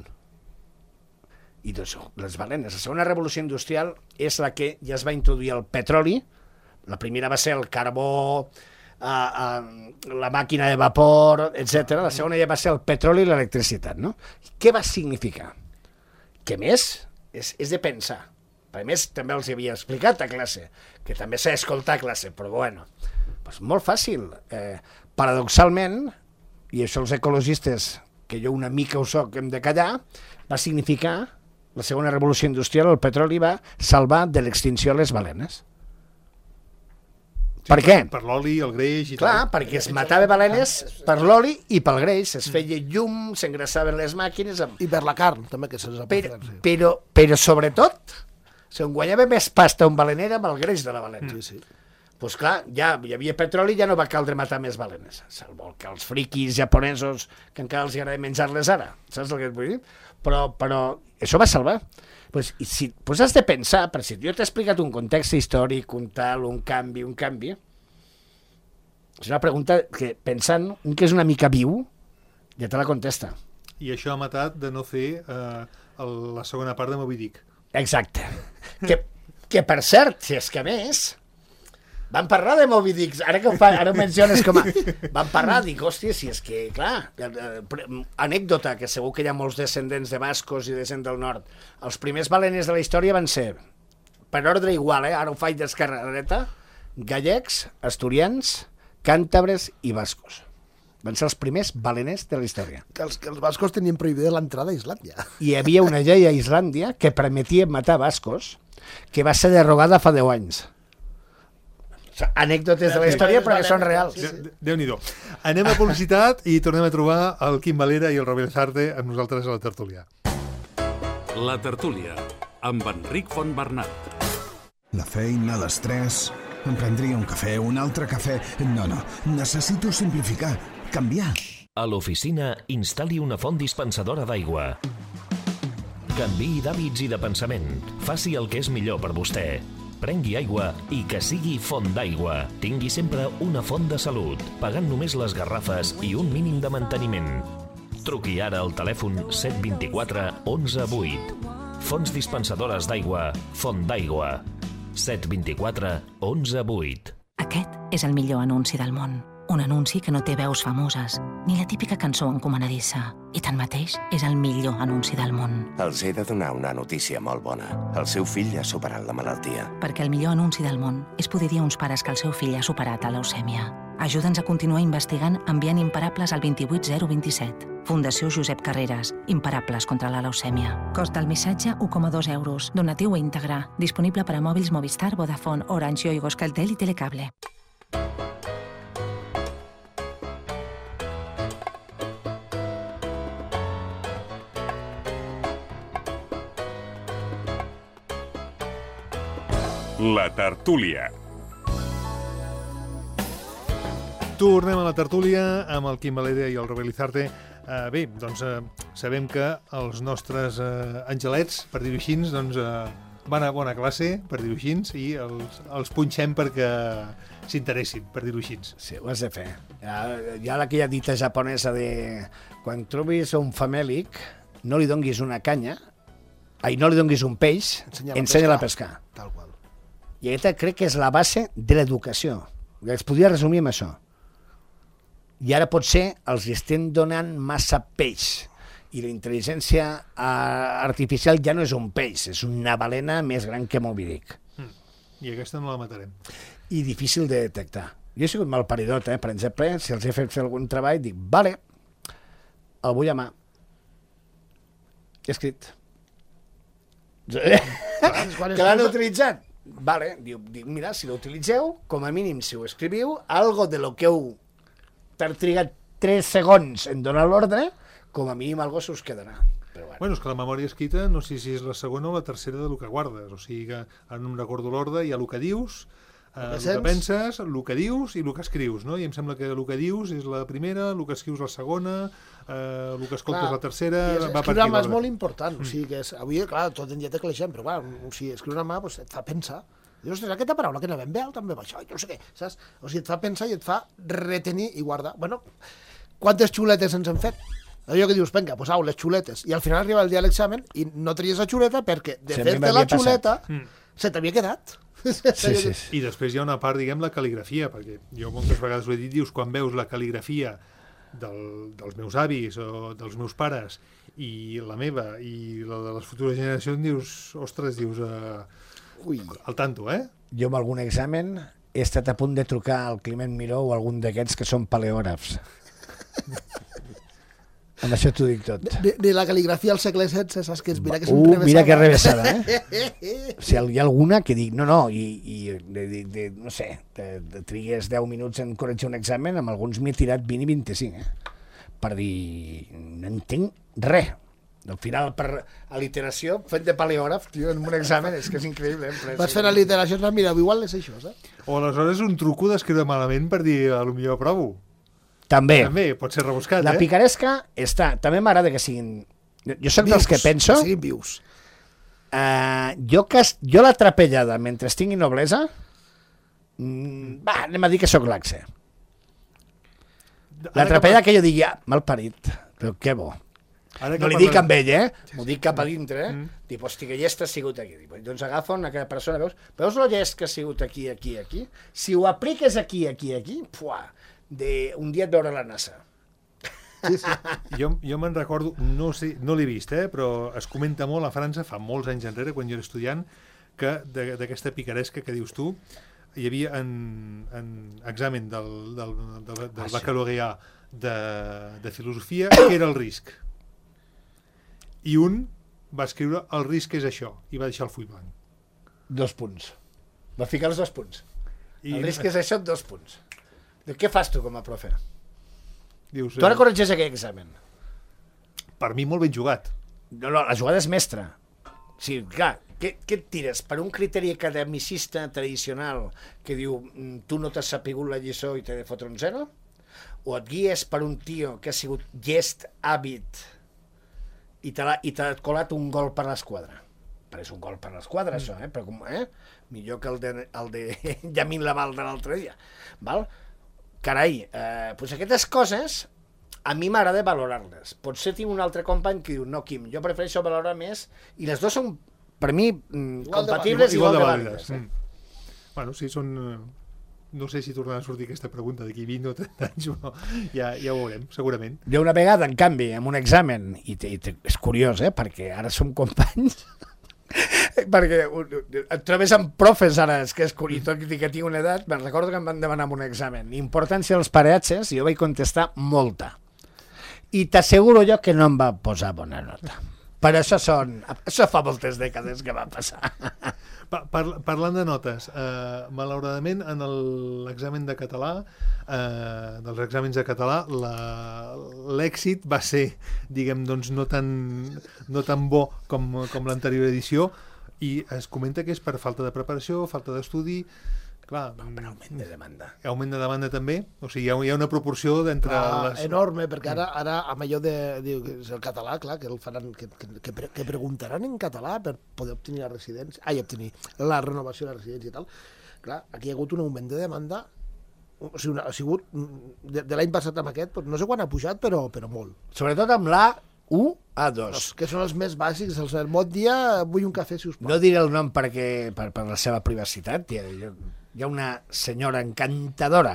I doncs, les balenes. La segona revolució industrial és la que ja es va introduir el petroli. La primera va ser el carbó, uh, uh, la màquina de vapor, etcètera. La segona ja va ser el petroli i l'electricitat, no? Què va significar? Que més és, és de pensar. A més, també els havia explicat a classe, que també s'ha d'escoltar a classe, però bueno, pues molt fàcil. Eh, paradoxalment, i això els ecologistes, que jo una mica ho soc, hem de callar, va significar la segona revolució industrial, el petroli va salvar de l'extinció les balenes. Sí, per què? Per, per l'oli, el greix i Clar, tal. perquè es matava balenes per l'oli i pel greix, es feia llum, s'engrassaven les màquines... Amb... I per la carn, també, que se'ls però, aporten. Sí. però, però sobretot, se'n guanyava més pasta un balener amb el greix de la balena. Sí, sí. Doncs clar, ja hi havia petroli i ja no va caldre matar més balenes. Salvo que els friquis japonesos, que encara els agrada menjar-les ara, saps el que et vull dir? Però, però això va salvar. Pues, i si pues has de pensar, per si jo t'he explicat un context històric, un tal, un canvi, un canvi, és una pregunta que, pensant, un que és una mica viu, ja te la contesta. I això ha matat de no fer eh, el, la segona part de Moby Dick. Exacte. Que, que per cert, si és que més... Van parlar de Moby Dick, ara que ho, fa, ara ho menciones com a... Van parlar, dic, hòstia, si és que, clar, anècdota, que segur que hi ha molts descendents de bascos i de gent del nord. Els primers baleners de la història van ser, per ordre igual, eh? Ara ho faig d'esquerra a dreta, gallecs, asturians, càntabres i bascos. Van ser els primers baleners de la història. Que els, que els bascos tenien prohibida l'entrada a Islàndia. Hi havia una llei a Islàndia que permetia matar bascos, que va ser derogada fa deu anys. Anècdotes de la història, però que són reals. Sí, sí. Déu-n'hi-do. Anem a publicitat i tornem a trobar el Quim Valera i el Robert Sarte amb nosaltres a la tertúlia. La tertúlia, amb Enric Fontbernat. La feina, l'estrès... Em prendria un cafè, un altre cafè... No, no, necessito simplificar, canviar. A l'oficina, instal·li una font dispensadora d'aigua. Canviï d'hàbits i de pensament. Faci el que és millor per vostè. Prengui aigua i que sigui font d'aigua. Tingui sempre una font de salut, pagant només les garrafes i un mínim de manteniment. Truqui ara al telèfon set dos quatre onze vuit. Fonts dispensadores d'aigua, Font d'Aigua. set dos quatre onze vuit. Aquest és el millor anunci del món. Un anunci que no té veus famoses, ni la típica cançó encomanadissa. I tanmateix és el millor anunci del món. Els he de donar una notícia molt bona. El seu fill ha superat la malaltia. Perquè el millor anunci del món és poder dir a uns pares que el seu fill ha superat la leucèmia. Ajuda'ns a continuar investigant enviant imparables al dos vuit zero dos set. Fundació Josep Carreras. Imparables contra la leucèmia. Cost del missatge u coma dos euros. Donatiu íntegre. Disponible per a mòbils Movistar, Vodafone, Orange, Yoigo, Euskaltel i Telecable. La tertúlia. Tornem a la tertúlia amb el Quim Valera i el Robert Lizarte. Uh, bé, doncs uh, sabem que els nostres uh, angelets, per dir-ho així, doncs, uh, van a bona classe, per dir-ho així, i els, els punxem perquè s'interessin, per dir-ho així. Sí, ho has de fer. Hi ha, hi ha aquella dita japonesa de quan trobis un famèlic, no li donguis una canya, ai, no li donguis un peix, ensenya-la a pescar. Tal qual. I aquesta crec que és la base de l'educació. Es podria resumir amb això. I ara potser els estem donant massa peix i la intel·ligència artificial ja no és un peix, és una balena més gran que Moby Dick. Mm. I aquesta no la matarem. I difícil de detectar. Jo he sigut malparidot, eh? Per exemple, si els he fet fer algun treball, dic, vale, el vull a mà. He escrit. que l'han utilitzat. Vale, diu, diu, mira, si l'utilitzeu, com a mínim, si ho escriviu, algo de lo que heu trigat tres segons en donar l'ordre, com a mínim algo se us quedarà. Però bueno. Bueno, és que la memòria escrita, no sé si és la segona o la tercera de lo que guardes. O sigui que ara no em recordo l'ordre, hi ha el que dius, eh, el que penses, el que dius i el que escrius, no? I em sembla que el que dius és la primera, el que escrius la segona, eh, el que escoltes clar, la tercera... És, va escriure a mà és molt important. Mm. O sigui que és, avui, clar, tot en dia tecleixem, però clar, o sigui, escriure a mà pues, et fa pensar. Dius, ostres, aquesta paraula que anava bé, també va això, no sé què, saps? O sigui, et fa pensar i et fa retenir i guardar. Bueno, quantes xuletes ens hem fet? Allò que dius, vinga, pues au, les xuletes. I al final arriba el dia de l'examen i no tries la xuleta perquè de se fer-te la xuleta mm. se t'havia quedat. Sí, sí, sí. I després hi ha una part, diguem, la cal·ligrafia, perquè jo moltes vegades ho he dit, dius, quan veus la cal·ligrafia del, dels meus avis o dels meus pares i la meva i la de les futures generacions, dius, ostres, dius... Uh, Ui. Al tanto, eh? Jo amb algun examen he estat a punt de trucar al Climent Miró o algun d'aquests que són paleògrafs. Amb això t'ho dic tot. Ni, ni la cal·ligrafia al segle setze, saps que és? Mira que és uh, un revessada. Mira que revessada, eh? O sigui, hi ha alguna que dic, no, no, i, i de, de, de, no sé, de, de trigues deu minuts en corregir un examen, amb alguns m'he tirat vint i vint-i-cinc, eh? Per dir, no entenc res. Al final, per al·literació, fet de paleògraf, tio, en un examen, és que és increïble. Eh? Vas fent al·literacions, no, mira, igual és això, saps? O aleshores un truco d'escriure malament per dir, a lo millor aprovo. També. També, pot ser rebuscat, la eh? La picaresca està... També m'agrada que siguin... Jo soc dels que penso... Que siguin vius. Uh, jo, que, jo la trapellada, mentre tingui noblesa, mm, va, anem a dir que sóc laxe. La trapellada que jo digui, ah, mal parit, però que bo. Ara no li dic amb ell, eh? M'ho dic cap a dintre, eh? Mm. Dic, hosti, que llest ha sigut aquí. Dic, doncs agafa una persona, veus? Veus el llest que ha sigut aquí, aquí, aquí? Si ho apliques aquí, aquí, aquí, puà, de, un dia et veure la NASA. Sí, sí. Jo, jo me'n recordo, no sé, no l'he vist, eh? Però es comenta molt a França, fa molts anys enrere, quan jo era estudiant, que d'aquesta picaresca que dius tu, hi havia en, en examen del, del, del, del ah, baccalaureat de, de filosofia, que era el risc. I un va escriure el risc és això, i va deixar el full blanc. Dos punts. Va ficar els dos punts. I... El risc és això, dos punts. Què fas tu com a profe? Dius, tu ara corregeix aquell examen. Per mi molt ben jugat. No, no, la jugada és mestra. O sigui, clar, què, què et tires? Per un criteri academicista tradicional que diu tu no t'has sapigut la lliçó i t'he de fotre un zero? O et guies per un tio que ha sigut llest hàbit i t'ha colat un gol per l'esquadra? Pareix un gol per l'esquadra, mm. això, eh? Però com, eh? Millor que el de, el de Yamin Lamal de l'altre dia. Val? Carai, eh, doncs aquestes coses a mi m'agrada valorar-les. Potser tinc un altre company que diu, no, Quim, jo prefereixo valorar més, i les dues són, per mi, igual compatibles i igual, igual de vàlides. Eh? Mm. Bueno, sí, són... No sé si tornarà a sortir aquesta pregunta d'aquí vint o trenta anys o no. Ja, ja ho veurem, segurament. Jo una vegada, en canvi, amb un examen, i, i és curiós, eh, perquè ara som companys, perquè et trobes amb profes ara, és que és curiós, tot i que tinc una edat, me'n recordo que em van demanar un examen. Importància dels paratges, i jo vaig contestar molta. I t'asseguro jo que no em va posar bona nota. Però això són... Això fa moltes dècades que va passar. Par parlant de notes, eh, malauradament en l'examen de català, eh, dels exàmens de català, l'èxit va ser, diguem, doncs, no tan, no tan bo com, com l'anterior edició, i es comenta que és per falta de preparació, falta d'estudi. Clar, no, per augment de demanda. Augment de demanda també? O sigui, hi ha, hi ha una proporció d'entre ah, les... Enorme, perquè ara, ara amb allò de, de, és el català, clar, que el faran, que, que, que, pre, que preguntaran en català per poder obtenir la residència, ai, obtenir la renovació de la residència i tal. Clar, aquí hi ha hagut un augment de demanda, o sigui, una, ha sigut, de, de l'any passat amb aquest, no sé quan ha pujat, però, però molt. Sobretot amb l'A u A dos. Que són els més bàsics, els del bon dia, vull un cafè, si us plau. No diré el nom perquè, per, per la seva privacitat, tia, jo... Hi ha una senyora encantadora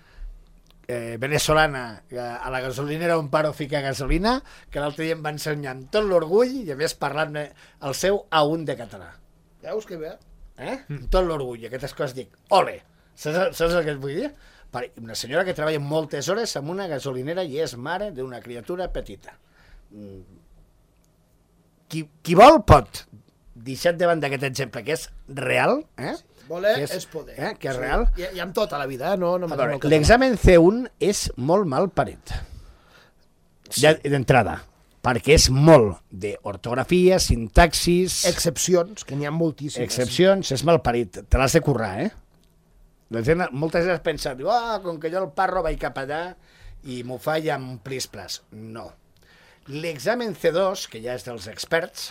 eh, venezolana a la gasolinera on paro fica gasolina que l'altre dia em va ensenyar amb tot l'orgull i a més parlant-me el seu A un de català. Veus que bé? Eh? Mm. Tot l'orgull, aquestes coses dic, ole! Saps, saps el que et vull dir? Una senyora que treballa moltes hores en una gasolinera i és mare d'una criatura petita. Qui, qui vol pot deixat de banda aquest exemple que és real, eh? Sí. Voler que és, és poder. Eh? Que és sí. real. I, I amb tota la vida, eh? No, no a veure, no l'examen C un és molt mal parit. Sí. Ja d'entrada, perquè és molt d'ortografia, sintaxis... Excepcions, que n'hi ha moltíssimes. Excepcions, és mal parit. Te l'has de currar, eh? La gent, moltes vegades pensa, diu, ah, com que jo el parro vaig cap allà i m'ho fa ja amb plis-plas. No. L'examen C dos, que ja és dels experts,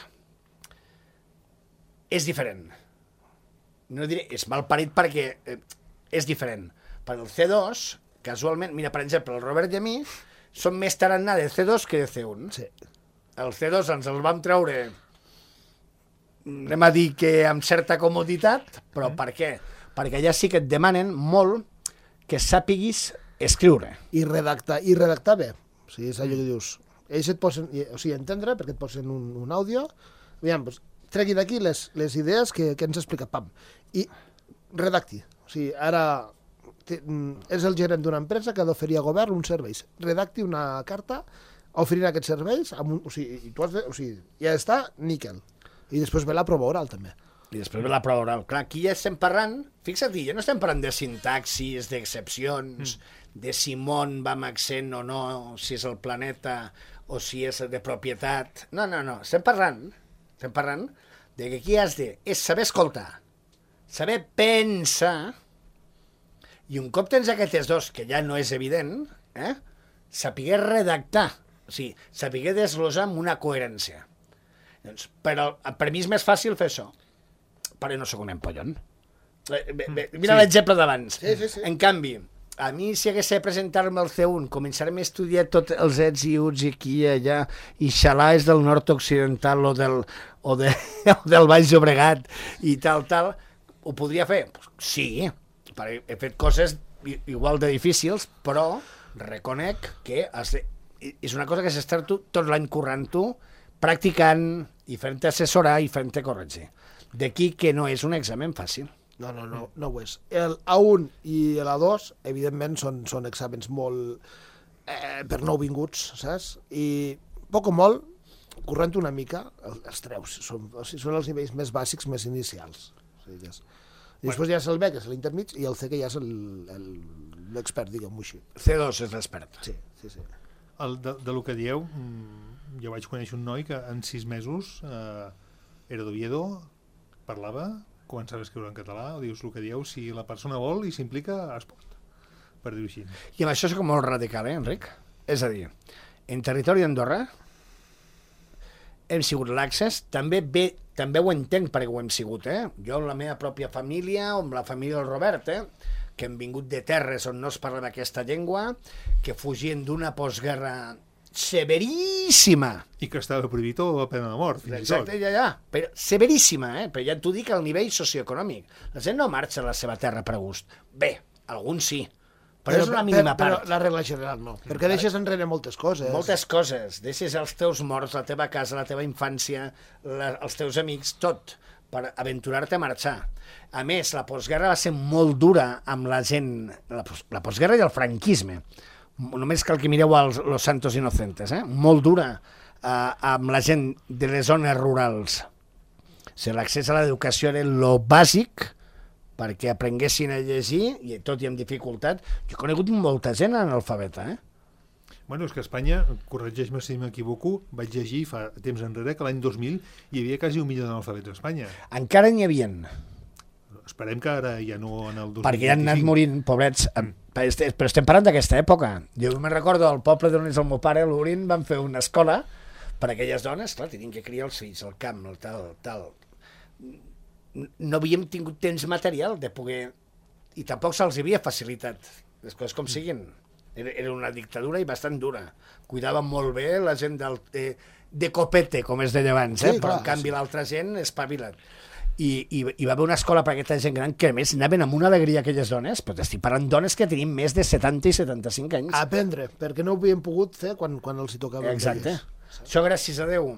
és diferent. No diré, és mal parit perquè eh, és diferent. Per el C dos, casualment, mira, per exemple, el Robert i a mi som més tarannà de C dos que de C un. Sí. El C dos ens el vam treure, anem a dir que amb certa comoditat, però mm. per què? Perquè allà sí que et demanen molt que sàpiguis escriure. I redactar, i redactar bé. O sigui, és allò que dius. Ells et posen, o sigui, entendre, perquè et posen un, un àudio, aviam, doncs, tregui d'aquí les, les idees que, que ens explica, pam, i redacti. O sigui, ara te, és el gerent d'una empresa que ha d'oferir a govern uns serveis. Redacti una carta oferint aquests serveis, amb un, o sigui, i tu has de, o sigui, ja està níquel. I després ve la prova oral, també. I després ve la prova oral. Clar, aquí ja estem parlant, fixa't, ja no estem parlant de sintaxis, d'excepcions, mm. de si món va amb accent o no, si és el planeta o si és de propietat. No, no, no, estem parlant, estem parlant de que aquí has de, és saber escoltar, saber pensar, i un cop tens aquests dos, que ja no és evident, eh, saber redactar, o sigui, saber desglosar amb una coherència. Doncs, però per mi és més fàcil fer això, però no sóc un empollon. Mira sí. l'exemple d'abans. Sí, sí, sí. En canvi, a mi si hagués de presentar-me al C un, començar-me a estudiar tots els ets i uts i aquí i allà, i xalà és del nord occidental o del, o de, o del Baix Llobregat i tal, tal, ho podria fer? Sí, perquè he fet coses igual de difícils, però reconec que has de, és una cosa que s'està tu tot l'any currant tu, practicant i fent-te assessorar i fent-te corregir. D'aquí que no és un examen fàcil. No, no, no, no ho és. El A un i l'A dos, evidentment, són, són exàmens molt eh, per nouvinguts, saps? I poc o molt, corrent una mica, els treus. Són, o sigui, són els nivells més bàsics, més inicials. O sigui, és... I després ja és el B, que és l'intermig, i el C, que ja és l'expert, diguem-ho així. C dos és l'expert. Sí, sí, sí. El, de, de lo que dieu, jo vaig conèixer un noi que en sis mesos eh, era d'Oviedo, parlava, començava a escriure en català, o dius el que dieu, si la persona vol i s'implica, es pot, per dir-ho així. I amb això és com molt radical, eh, Enric? És a dir, en territori d'Andorra hem sigut laxes, també bé, també ho entenc perquè ho hem sigut, eh? Jo amb la meva pròpia família, o amb la família del Robert, eh? Que hem vingut de terres on no es parlava aquesta llengua, que fugien d'una postguerra severíssima. I que estava prohibit o a pena de mort, fins Exacte, i tot. ja, ja. Però severíssima, eh? Però ja t'ho dic al nivell socioeconòmic. La gent no marxa a la seva terra per gust. Bé, alguns sí, però, però és una mínima però, part. Però la regla general no, perquè deixes enrere moltes coses. Moltes coses. Deixes els teus morts, la teva casa, la teva infància, la, els teus amics, tot, per aventurar-te a marxar. A més, la postguerra va ser molt dura amb la gent, la, la postguerra i el franquisme. Només cal que mireu els Los Santos Inocentes, eh? Molt dura eh, amb la gent de les zones rurals. O sigui, l'accés a l'educació era lo bàsic perquè aprenguessin a llegir, i tot i amb dificultat. Jo he conegut molta gent analfabeta, eh? Bueno, és que a Espanya, corregeix-me si m'equivoco, vaig llegir fa temps enrere que l'any dos mil hi havia quasi un milió d'analfabets a Espanya. Encara n'hi havien. Esperem que ara ja no en el dos mil vint-i-cinc. Perquè ja han anat morint, pobrets. Però estem parlant d'aquesta època. Jo me'n recordo, al poble d'on és el meu pare, a l'Urin, van fer una escola per a aquelles dones, clar, tenien que criar els fills, al camp, el tal, tal. No havíem tingut temps material de poder... I tampoc se'ls havia facilitat les coses com siguin. Era, era una dictadura i bastant dura. Cuidaven molt bé la gent del, de, de copete, com es deia abans, eh? Sí, però clar, en canvi sí. L'altra gent espavilat. I, i, i va haver una escola per a aquesta gent gran que a més anaven amb una alegria aquelles dones, però estic parlant dones que tenim més de setanta i setanta-cinc anys. A aprendre, perquè no ho havien pogut fer quan, quan els hi tocava. Exacte. Això, gràcies a Déu,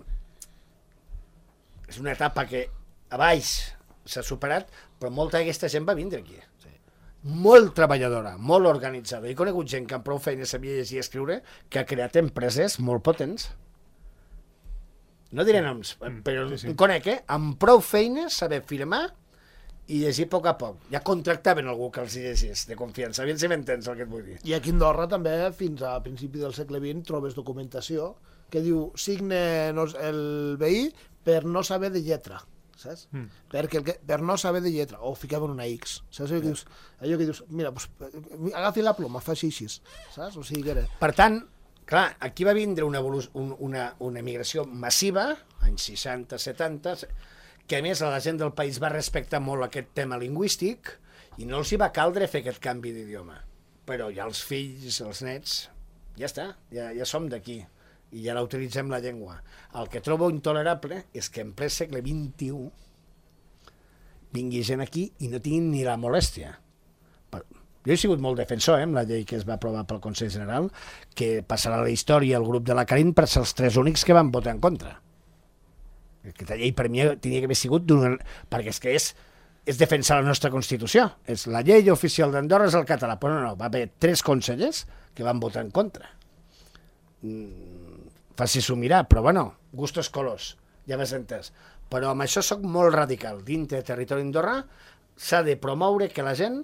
és una etapa que a baix s'ha superat, però molta d'aquesta gent va vindre aquí. Sí. Molt treballadora, molt organitzada. He conegut gent que amb prou feina sabia llegir i escriure, que ha creat empreses molt potents. no diré noms, però sí, sí. conec, eh? Amb prou feines saber firmar i llegir a poc a poc. Ja contractaven algú que els llegís, de confiança. Aviam si m'entens el que et vull dir. I aquí a Andorra també, fins a principi del segle vint, trobes documentació que diu signe el veí per no saber de lletra, saps? Mm. Perquè el que, per no saber de lletra, o ficaven una X, saps? Allò que dius, allò que dius mira, pues, agafi la ploma, faci així, saps? O sigui que era... Per tant, clar, aquí va vindre una, una, una emigració massiva, anys seixanta, setanta, que a més la gent del país va respectar molt aquest tema lingüístic i no els hi va caldre fer aquest canvi d'idioma. Però ja els fills, els nets, ja està, ja, ja som d'aquí i ja la utilitzem la llengua. El que trobo intolerable és que en ple segle vint-i-u vingui gent aquí i no tinguin ni la molèstia. Jo he sigut molt defensor, eh, amb la llei que es va aprovar pel Consell General, que passarà a la història el grup de la Carin per ser els tres únics que van votar en contra. Aquesta llei per mi tenia que haver sigut perquè és que és, és defensar la nostra Constitució. És la llei oficial d'Andorra és el català. Però no, no, va haver tres consellers que van votar en contra. Mm, faci-s'ho mirar, però bueno, gustos colors, ja m'has entès. Però amb això soc molt radical. Dintre del territori d'Andorra s'ha de promoure que la gent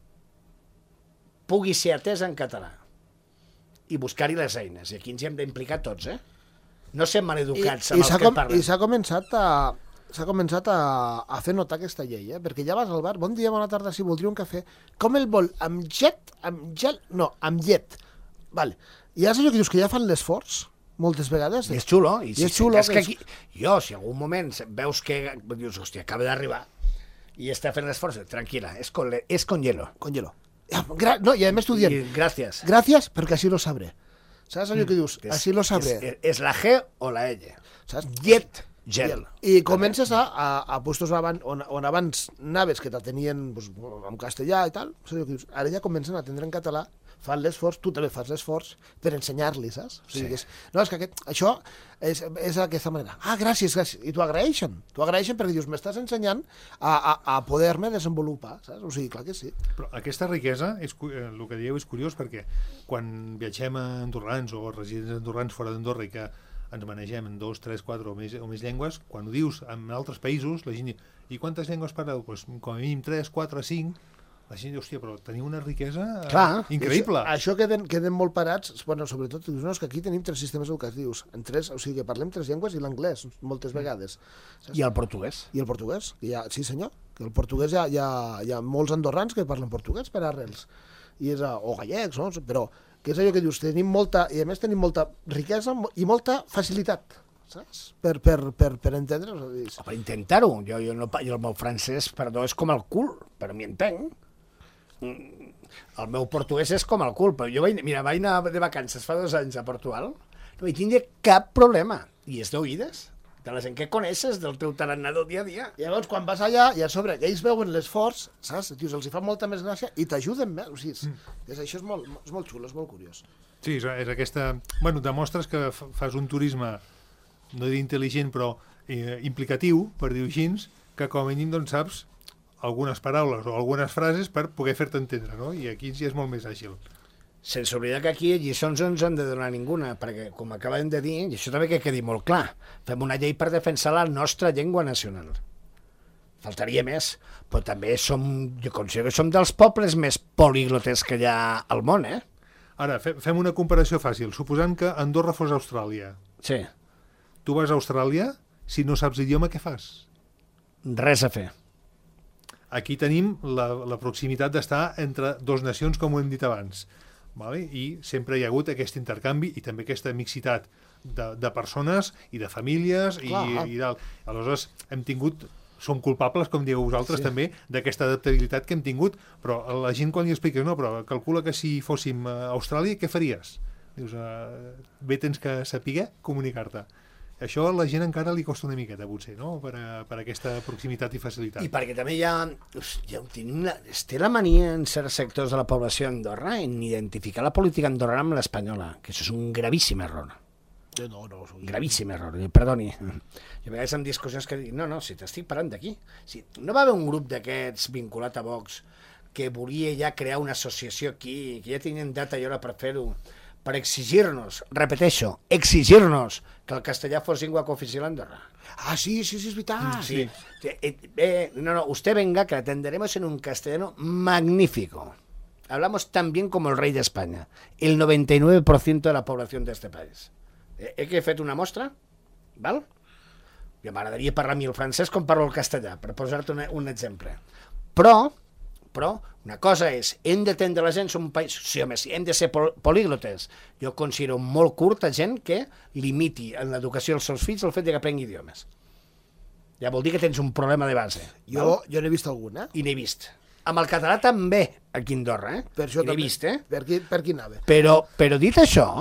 pugui ser atesa en català i buscar-hi les eines. I aquí ens hi hem d'implicar tots, eh? No ser maleducats amb els que parlen. I s'ha començat a s'ha començat a, a fer notar aquesta llei, eh? Perquè ja vas al bar, bon dia, bona tarda, si voldria un cafè. Com el vol? Amb llet? Amb gel? No, amb llet. Vale. I és allò que dius que ja fan l'esforç, moltes vegades. I és xulo. I, I si és xulo. Que aquí, jo, si en algun moment veus que dius, hòstia, acaba d'arribar i està fent l'esforç, tranquil·la, és con, és con hielo. Con hielo. Gra no, i a més t'ho dient. I gràcies. Gràcies, perquè així lo sabré. Saps allò que dius? És, així lo sabré. És, és la G o la L. Saps? Llet, gel. I comences a, a, a puestos on, on abans naves que t'atenien pues, en castellà i tal, saps allò que dius? Ara ja comencen a atendre en català, fan l'esforç, tu també fas l'esforç per ensenyar-li, saps? O sigui, sí. és, no, és que aquest, això és, és d'aquesta manera. Ah, gràcies, gràcies. I t'ho agraeixen. T'ho agraeixen perquè dius, m'estàs ensenyant a, a, a poder-me desenvolupar, saps? O sigui, clar que sí. Però aquesta riquesa, és, el que dieu és curiós perquè quan viatgem a andorrans o residents andorrans fora d'Andorra i que ens manegem en dos, tres, quatre o més, o més llengües, quan ho dius en altres països, la gent diu, i quantes llengües parleu? Pues, com a mínim tres, quatre, cinc. La gent diu, hòstia, però teniu una riquesa Clar, increïble. Això, això queden, queden molt parats, bueno, sobretot, dius, no, és que aquí tenim tres sistemes educatius, en tres, o sigui que parlem tres llengües i l'anglès, moltes vegades. Saps? I el portuguès. I el portuguès, que ha, sí senyor, que el portuguès hi ha, hi, ha, hi ha molts andorrans que parlen portuguès per arrels, i és, o gallecs, no? Però que és allò que dius, tenim molta, i a més tenim molta riquesa i molta facilitat, saps? Per, per, per, per entendre. O per intentar-ho. Jo, jo, no, jo el meu francès, perdó, és com el cul, però m'hi entenc. El meu portuguès és com el cul, però jo vaig, mira, vaig anar de vacances fa dos anys a Portugal, no vaig tindre cap problema, i és d'oïdes, de la gent que coneixes, del teu tarannà del dia a dia. I llavors, quan vas allà, i a sobre, ells veuen l'esforç, saps? Dius, els hi fa molta més gràcia i t'ajuden més, o sigui, és, és, això és molt, és molt xulo, és molt curiós. Sí, és, és aquesta... Bueno, demostres que fas un turisme, no diré intel·ligent, però eh, implicatiu, per dir-ho així, que com a mínim, doncs, saps algunes paraules o algunes frases per poder fer-te entendre, no? I aquí ja és molt més àgil. Sense oblidar que aquí lliçons no ens han de donar ninguna, perquè, com acabem de dir, i això també que quedi molt clar, fem una llei per defensar la nostra llengua nacional. Faltaria més, però també som, jo considero que som dels pobles més políglotes que hi ha al món, eh? Ara, fem una comparació fàcil. Suposant que Andorra fos Austràlia. Sí. Tu vas a Austràlia, si no saps idioma, què fas? Res a fer. Aquí tenim la, la proximitat d'estar entre dues nacions, com ho hem dit abans. Vale? I sempre hi ha hagut aquest intercanvi i també aquesta mixitat de, de persones i de famílies i, i tal. Aleshores, hem tingut, som culpables, com dieu vosaltres, sí. també, d'aquesta adaptabilitat que hem tingut, però la gent quan li expliques, no, però calcula que si fóssim a Austràlia, què faries? Dius, uh, bé, tens que saber comunicar-te. Això a la gent encara li costa una miqueta, potser, no? Per, a, per aquesta proximitat i facilitat. I perquè també hi ha... ja tenim la, es té la mania en certs sectors de la població d'Andorra en identificar la política andorrana amb l'espanyola, que això és un gravíssim error. No, no, soy... Gravíssim error, perdoni. I a vegades en discussions que dic, no, no, si t'estic parlant d'aquí. Si, no va haver un grup d'aquests vinculat a Vox que volia ja crear una associació aquí, que ja tenien data i hora per fer-ho, per exigir-nos, repeteixo, exigir-nos que el castellà fos llengua cooficial a Andorra. Ah, sí, sí, sí, es veritat. Sí. Eh, no, no, usted venga, que atenderemos en un castellano magnífico. Hablamos tan bien como el rey de España. El noventa y nueve por ciento de la población de este país. Eh, he que fet una mostra, val? Jo m'agradaria parlar a mi el francès com parlo el castellà, per posar-te un, un exemple. Però, però, una cosa és, hem d'atendre la gent, som un país... Sí, home, sí, hem de ser pol políglotes. Jo considero molt curt a gent que limiti en l'educació dels seus fills el fet de que aprengui idiomes. Ja vol dir que tens un problema de base. Jo, jo n'he vist algun, eh? I n'he vist. Amb el català també, aquí a Andorra, eh? Per això n'he també. vist, eh? Per qui, per qui anava? Però, però dit això,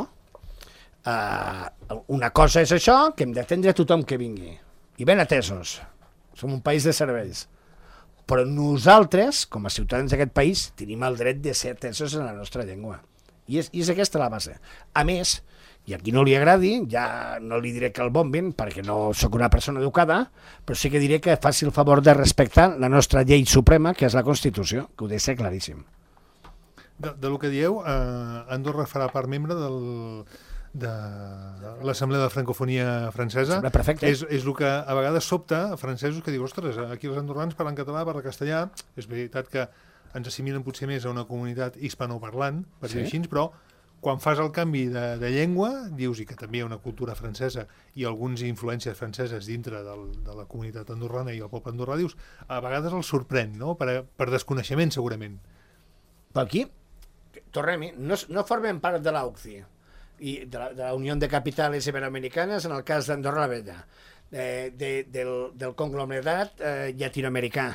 uh, una cosa és això, que hem d'atendre tothom que vingui. I ben atesos. Som un país de serveis. Però nosaltres, com a ciutadans d'aquest país, tenim el dret de ser atesos en la nostra llengua. I és, i és aquesta la base. A més, i a qui no li agradi, ja no li diré que el bombin, perquè no sóc una persona educada, però sí que diré que faci el favor de respectar la nostra llei suprema, que és la Constitució, que ho deixa claríssim. De, de lo que dieu, eh, Andorra farà part membre del... de l'Assemblea de Francofonia Francesa. Perfecte. És, és el que a vegades sobta a francesos que diu, ostres, aquí els andorrans parlen català, parlen castellà, és veritat que ens assimilen potser més a una comunitat hispanoparlant, per dir sí. així, però quan fas el canvi de, de llengua, dius, i que també hi ha una cultura francesa i algunes influències franceses dintre del, de la comunitat andorrana i el poble andorrà, dius, a vegades els sorprèn, no? per, per desconeixement, segurament. Però aquí, tornem-hi, no, no formem part de l'A U C I, i de la, de la Unió de Capitals Iberoamericanes en el cas d'Andorra la Vella, de, de, del, del conglomerat eh, llatinoamericà.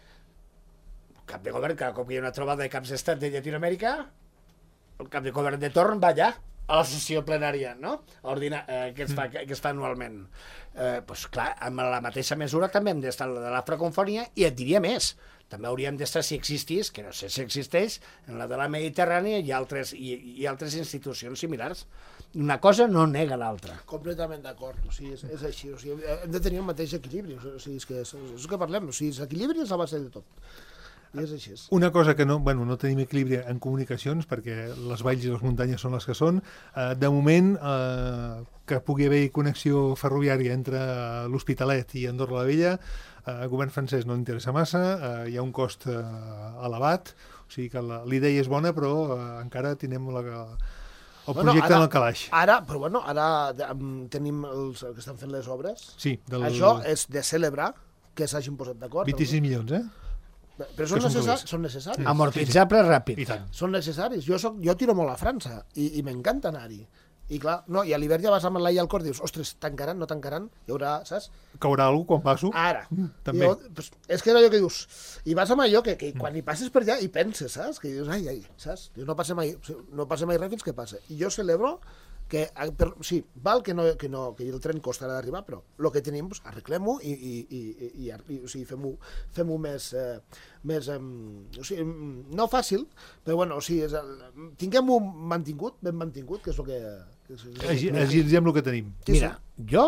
Cap de govern, cada cop que hi ha una trobada de caps d'estat de Llatinoamèrica, el cap de govern de torn va allà a la sessió plenària, no? Ordina, eh, que, es fa, que, que es fa anualment. Eh, pues, clar, amb la mateixa mesura també hem d'estar en la de la francofonia, i et diria més, també hauríem d'estar, si existís, que no sé si existeix, en la de la Mediterrània i altres, i, i altres institucions similars. Una cosa no nega l'altra. Completament d'acord, o sigui, és, és així, o sigui, hem de tenir el mateix equilibri, o sigui, és que és, és el que parlem, o sigui, l'equilibri és la base de tot. I és així. Una cosa que no, bueno, no tenim equilibri en comunicacions, perquè les valls i les muntanyes són les que són. Eh, de moment, eh, que pugui haver connexió ferroviària entre l'Hospitalet i Andorra la Vella, eh, el govern francès no interessa massa, eh, hi ha un cost eh, elevat, o sigui que la, la idea és bona, però eh, encara tenim la, el projecte bueno, ara, en el calaix. Ara, però bueno, ara tenim els que estan fent les obres. Sí, del... Això és de celebrar que s'hagin posat d'acord. vint-i-sis milions, eh? Però són, necessar són necessaris. Sí. Amortitzable, sí, sí. Ràpid. I tant. Són necessaris. Jo, soc, jo tiro molt a França i, i m'encanta anar-hi. I clar, no, i a l'hivern ja vas amb l'Ai al cor i dius, ostres, tancaran, no tancaran, hi haurà, saps? Caurà alguna quan passo? Ara. Mm, també. Jo, pues, és que era allò que dius, i vas amb allò que, que quan hi passes per allà hi penses, saps? Que dius, ai, ai, saps? No passa mai, no passa mai res fins que passa. I jo celebro que, per, sí, val que, no, que, no, que el tren costarà d'arribar, però el que tenim, pues, arreglem-ho i, i, i, i, i o sigui, fem-ho fem més, eh, més eh, o sigui, no fàcil, però bueno, o sigui, tinguem-ho mantingut, ben mantingut, que és el que... Agilitzem el que tenim. Mira, jo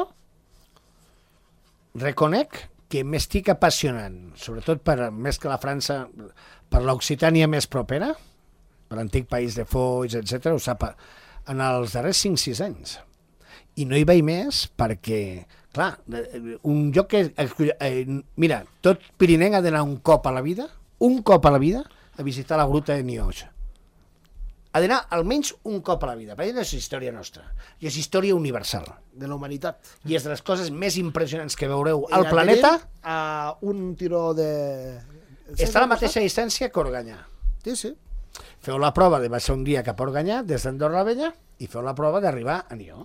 reconec que m'estic apassionant, sobretot per, més que la França, per l'Occitània més propera, per l'antic país de Foix, etcètera, ho sap, en els darrers cinc sis anys. I no hi vaig més perquè, clar, un lloc que... Eh, mira, tot pirinenc ha d'anar un cop a la vida, un cop a la vida, a visitar la gruta de Nioix. Ha d'anar almenys un cop a la vida, perquè és història nostra, i és història universal. De la humanitat. I és de les coses més impressionants que veureu al planeta. A un tiró de... Està a la mateixa distància que Organyà. Sí, sí. Feu la prova de baixar un dia cap a Organyà, des d'Andorra la Vella, i feu la prova d'arribar a Nió.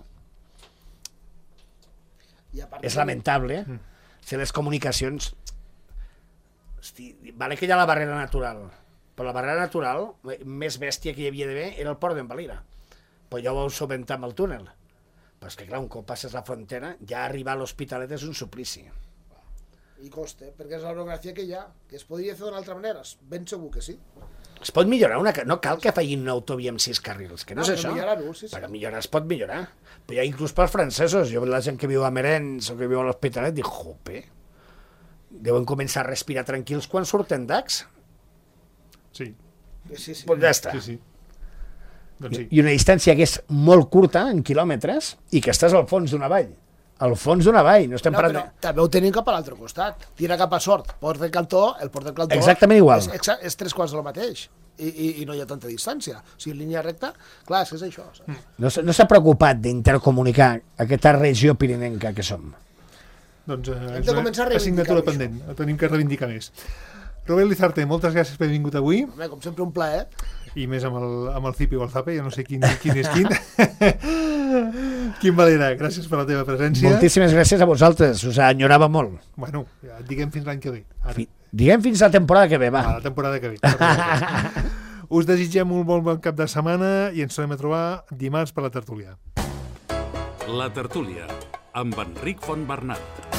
És lamentable, eh? Mm. Si les comunicacions... Hosti, vale que hi ha la barrera natural, però la barrera natural, més bèstia que hi havia d'haver, era el port d'en Valira. Però ja ho vau solventar amb el túnel. Però és que, clar, un cop passes la frontera, ja arribar a l'Hospitalet és un suplici. I costa, perquè és l'orografia que hi ha, que es podria fer d'una altra manera, ben segur que sí. Es pot millorar, una... no cal que facin una autovia amb sis carrils, que no, no és això. Millorar-ho, sí, sí. Però millorar es pot millorar. Però ja inclús pels francesos, jo la gent que viu a Merens o que viu a l'Hospitalet, dic, jope, deuen començar a respirar tranquils quan surten d'Ax. Sí. Sí, sí. Pues ja està. Sí, sí. Doncs sí. I una distància que és molt curta, en quilòmetres, i que estàs al fons d'una vall. Al fons d'una vall, no estem No, parlant... però també ho tenim cap a l'altre costat. Tira cap a Sort, Port del Cantó, el Port del Cantó... Exactament igual. És, exa és tres quarts del mateix. I, i, I no hi ha tanta distància. O sigui, en línia recta, clar, és que és això. Saps? No, s- no s'ha preocupat d'intercomunicar aquesta regió pirinenca que som. Doncs eh, Hem és de una començar a reivindicar assignatura això. pendent. Ho tenim que reivindicar més. Robert Lizarte, moltes gràcies per haver vingut avui. Home, com sempre, un plaer. I més amb el, amb el Cipi o el Zape, ja no sé quin, quin és quin. Quim Valera, gràcies per la teva presència. Moltíssimes gràcies a vosaltres, us enyorava molt. Bueno, ja et diguem fins l'any que ve. Ara. Fi- Diguem fins la temporada que ve, va. A la temporada que ve. Perfecte. Us desitgem un molt bon cap de setmana i ens tornem a trobar dimarts per la tertúlia. La tertúlia, amb Enric Fontbernat.